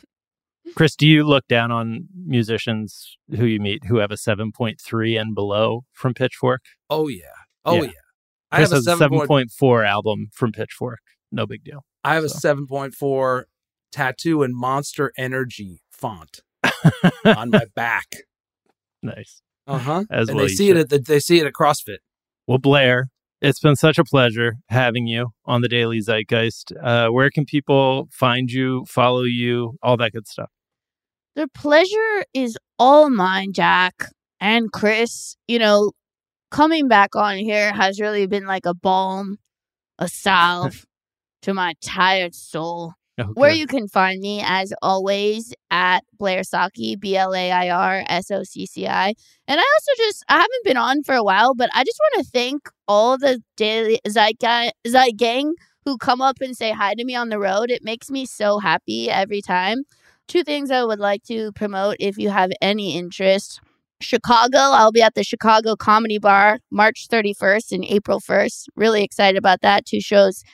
Chris, do you look down on musicians who you meet who have a seven point three and below from Pitchfork? Oh, yeah. Oh, Yeah. yeah. I Chris have a has a seven seven point point four album from Pitchfork. No big deal. I have a So. seven point four tattoo in Monster Energy font on my back. Nice. Uh huh. As and well they you see should. it at the, they see it at CrossFit. Well, Blair, it's been such a pleasure having you on the Daily Zeitgeist. Uh, where can people find you, follow you, all that good stuff? The pleasure is all mine, Jack and Chris. You know, coming back on here has really been like a balm a salve to my tired soul. Oh, Where good. you can find me, as always, at Blair Socci, B L A I R S O C C I. And I also just, I haven't been on for a while, but I just want to thank all the Daily Zeit, guy, Zeit gang who come up and say hi to me on the road. It makes me so happy every time. Two things I would like to promote if you have any interest. Chicago, I'll be at the Chicago Comedy Bar March thirty-first and April first. Really excited about that. Two shows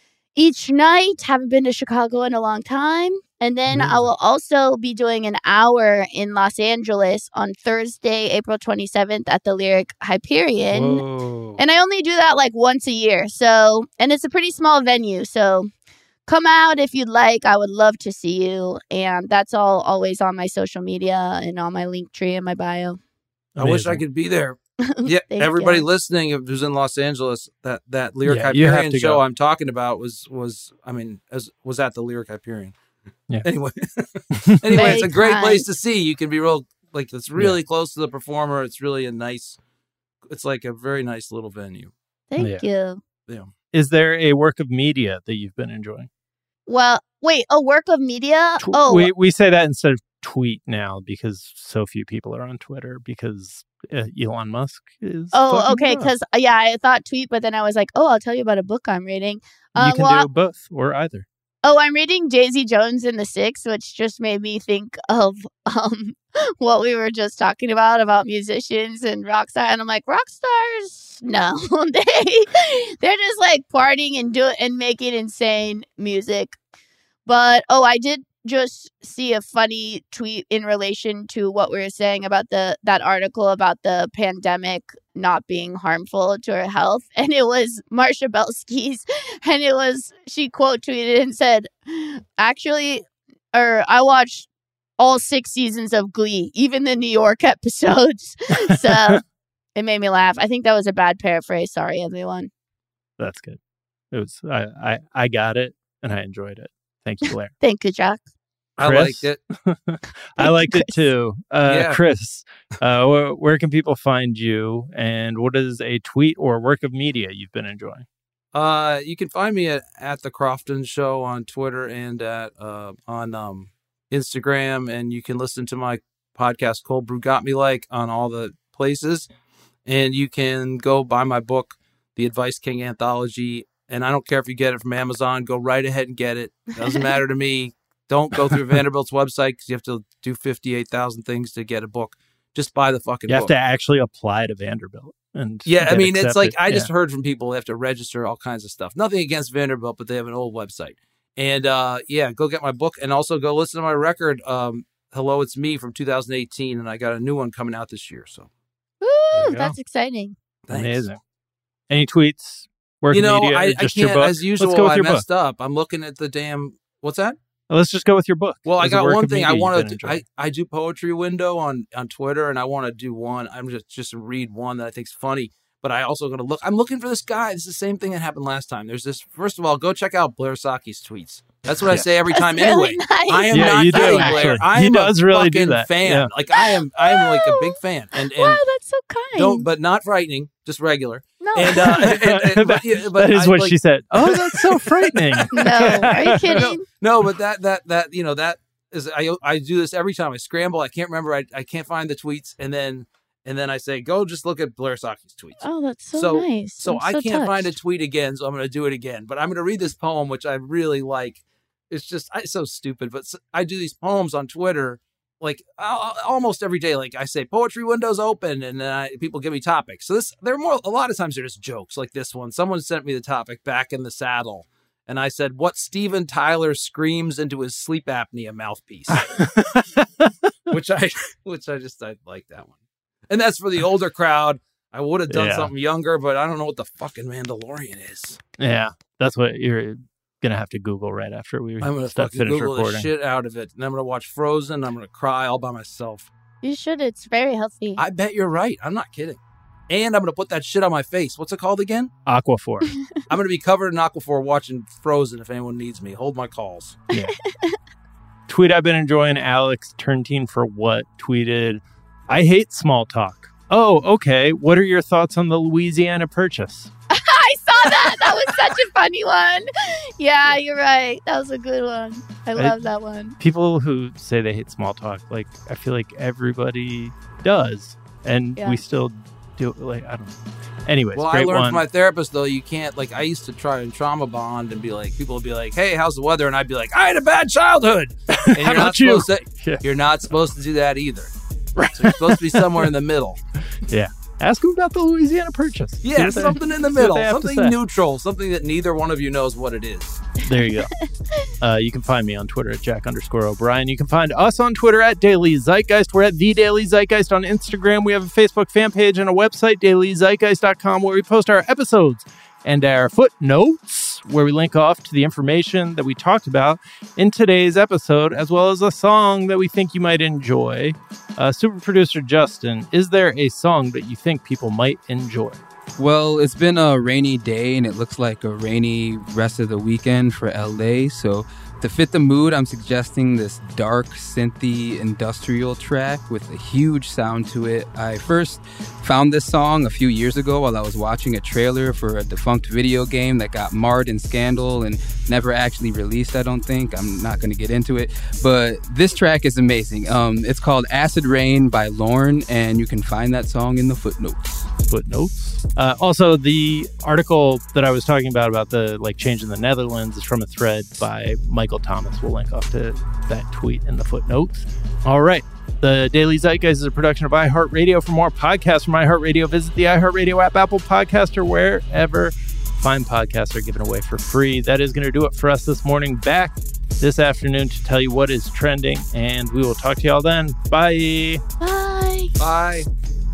each night. Haven't been to Chicago in a long time. And then Amazing. I will also be doing an hour in Los Angeles on Thursday, April twenty-seventh at the Lyric Hyperion. Whoa. And I only do that like once a year. So, and it's a pretty small venue. So come out if you'd like. I would love to see you. And that's all always on my social media and on my link tree in my bio. I wish I Amazing. could be there. Yeah, Thank everybody you. listening who's in Los Angeles, that that Lyric Yeah, you have Hyperion to show go. I'm talking about was was I mean as was at the Lyric Hyperion. Yeah. Anyway, anyway, Very it's a great kind. place to see. You can be real like it's really close to the performer. It's really a nice. It's like a very nice little venue. Thank you. Yeah. Is there a work of media that you've been enjoying? Well, wait, a work of media? Tw- Oh, we we say that instead of tweet now because so few people are on Twitter because uh, Elon Musk is. oh, fucking okay. it up. Because, yeah, I thought tweet, but then I was like, oh, I'll tell you about a book I'm reading. you Uh, can well, do both or either. Oh, I'm reading Daisy Jones and the Six, which just made me think of um what we were just talking about, about musicians and rock stars. And I'm like, rock stars? No. they, they're just like partying and do and making insane music. But, oh, I did just see a funny tweet in relation to what we were saying about the that article about the pandemic not being harmful to our health. And it was Marsha Belsky's, and it was, she quote tweeted and said, actually, or I watched all six seasons of Glee, even the New York episodes. So it made me laugh. I think that was a bad paraphrase. Sorry, everyone. That's good. It was. I I, I got it and I enjoyed it. Thank you, Blair. Thank you, Jack. I Chris? liked it. I liked it too. Uh, Yeah. Chris, uh, where, where can people find you, and what is a tweet or work of media you've been enjoying? Uh, you can find me at, at the Crofton Show on Twitter and at uh on um Instagram, and you can listen to my podcast Cold Brew Got Me Like on all the places, and you can go buy my book, The Advice King Anthology. And I don't care if you get it from Amazon, go right ahead and get it. It doesn't matter to me. Don't go through Vanderbilt's website because you have to do fifty-eight thousand things to get a book. Just buy the fucking You have book. to actually apply to Vanderbilt. And Yeah, I get mean, it's like accepted. I just Yeah. heard from people they have to register all kinds of stuff. Nothing against Vanderbilt, but they have an old website. And uh, yeah, go get my book and also go listen to my record, um, Hello, It's Me from two thousand eighteen. And I got a new one coming out this year. So Woo, you go. that's exciting. thanks. Amazing. Any tweets? Work You know, media? I, I just your can't, book? as usual, Let's go with I your book. messed up. I'm looking at the damn, what's that? Let's just go with your book. Well, I As a got work one of thing media I you've want been to. enjoying. I, I do poetry window on on Twitter, and I want to do one. I'm just just read one that I think's funny. But I also going to look. I'm looking for this guy. It's the same thing that happened last time. There's this. First of all, go check out Blair Socci's tweets. That's what I Yeah. say every That's time. really Anyway, nice. I am Yeah, not you do, kidding, actually. Blair. I He am does a really do fucking that. fan. Yeah. Like I am. I am like a big fan. And and Wow, that's so kind. don't, but not frightening. Just regular. no. And, uh, and, and but, yeah, but that is I, what like, she said. Oh, that's so frightening. no. Are you kidding? No, but that that that you know that is I I do this every time I scramble. I can't remember. I I can't find the tweets, and then and then I say go just look at Blair Socci's tweets. Oh, that's so, So- nice. So I'm I can't find a touched. tweet again, so I'm going to do it again. But I'm going to read this poem, which I really like. It's just I, it's so stupid, but s- I do these poems on Twitter like al- almost every day. Like I say, poetry windows open, and then I, people give me topics. So this they're more a lot of times they're just jokes. Like this one, someone sent me the topic back in the saddle, and I said, "What Steven Tyler screams into his sleep apnea mouthpiece," which I which I just I like that one, and that's for the older crowd. I would have done Yeah. something younger, but I don't know what the fucking Mandalorian is. Yeah, that's what you're gonna have to Google right after we I'm gonna start fucking finish Google recording. the shit out of it, and I'm gonna watch Frozen. I'm gonna cry all by myself. You should. It's very healthy. I bet you're right. I'm not kidding. And I'm gonna put that shit on my face. What's it called again? Aquaphor. I'm gonna be covered in Aquaphor watching Frozen if anyone needs me. Hold my calls. Yeah. Tweet I've been enjoying. Alex Turntine for what tweeted, "I hate small talk." Oh, okay. What are your thoughts on the Louisiana Purchase? I saw that. That was such a funny one. Yeah, you're right. That was a good one. I love I, that one. People who say they hate small talk, like, I feel like everybody does. And yeah. we still do it. Like, I don't know. Anyways, well, great I learned one. from my therapist, though, you can't, like, I used to try and trauma bond and be like, people would be like, hey, how's the weather? And I'd be like, I had a bad childhood. And you're not you? supposed to, yeah. you're not supposed to do that either. Right. So you're supposed to be somewhere in the middle. Yeah. Ask them about the Louisiana Purchase. Yeah, something in the middle. Something neutral. Something that neither one of you knows what it is. There you go. Uh, you can find me on Twitter at Jack underscore O'Brien. You can find us on Twitter at Daily Zeitgeist. We're at The Daily Zeitgeist on Instagram. We have a Facebook fan page and a website, daily zeitgeist dot com, where we post our episodes and our footnotes, where we link off to the information that we talked about in today's episode, as well as a song that we think you might enjoy. Uh, super producer Justin, is there a song that you think people might enjoy? Well, it's been a rainy day, and it looks like a rainy rest of the weekend for L A, so to fit the mood, I'm suggesting this dark, synthy, industrial track with a huge sound to it. I first found this song a few years ago while I was watching a trailer for a defunct video game that got marred in scandal and never actually released, I don't think. I'm not going to get into it. But this track is amazing. Um, it's called Acid Rain by Lorne, and you can find that song in the footnotes. Footnotes? Uh, also, the article that I was talking about, about the like change in the Netherlands, is from a thread by Michael Thomas. We'll link off to that tweet in the footnotes. All right. The Daily Zeitgeist is a production of iHeartRadio. For more podcasts from iHeartRadio, visit the iHeartRadio app, Apple Podcast, or wherever fine podcasts are given away for free. That is going to do it for us this morning. Back this afternoon to tell you what is trending, and we will talk to y'all then. Bye. Bye. Bye.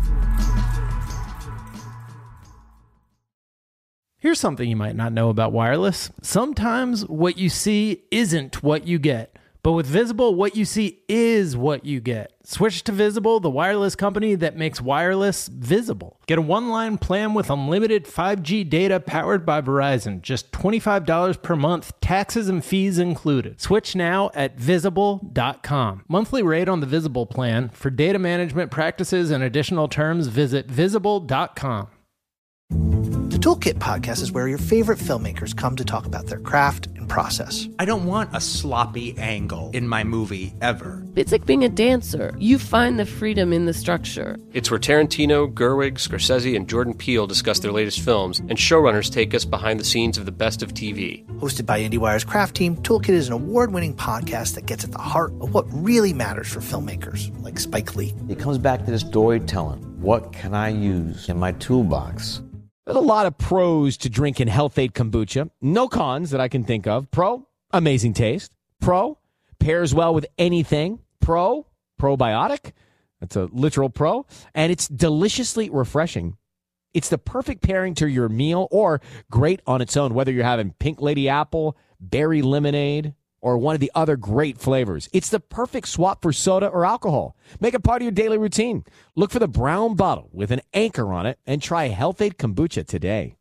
Here's something you might not know about wireless. Sometimes what you see isn't what you get. But with Visible, what you see is what you get. Switch to Visible, the wireless company that makes wireless visible. Get a one-line plan with unlimited five G data powered by Verizon. Just twenty-five dollars per month, taxes and fees included. Switch now at visible dot com. Monthly rate on the Visible plan. For data management practices and additional terms, visit visible dot com. The Toolkit podcast is where your favorite filmmakers come to talk about their craft and process. I don't want a sloppy angle in my movie ever. It's like being a dancer. You find the freedom in the structure. It's where Tarantino, Gerwig, Scorsese, and Jordan Peele discuss their latest films, and showrunners take us behind the scenes of the best of T V. Hosted by IndieWire's craft team, Toolkit is an award-winning podcast that gets at the heart of what really matters for filmmakers, like Spike Lee. It comes back to this storytelling. What can I use in my toolbox? There's a lot of pros to drinking Health-Ade kombucha. No cons that I can think of. Pro, amazing taste. Pro, pairs well with anything. Pro, probiotic. That's a literal pro. And it's deliciously refreshing. It's the perfect pairing to your meal or great on its own, whether you're having pink lady apple, berry lemonade, or one of the other great flavors. It's the perfect swap for soda or alcohol. Make it part of your daily routine. Look for the brown bottle with an anchor on it and try Health-Ade kombucha today.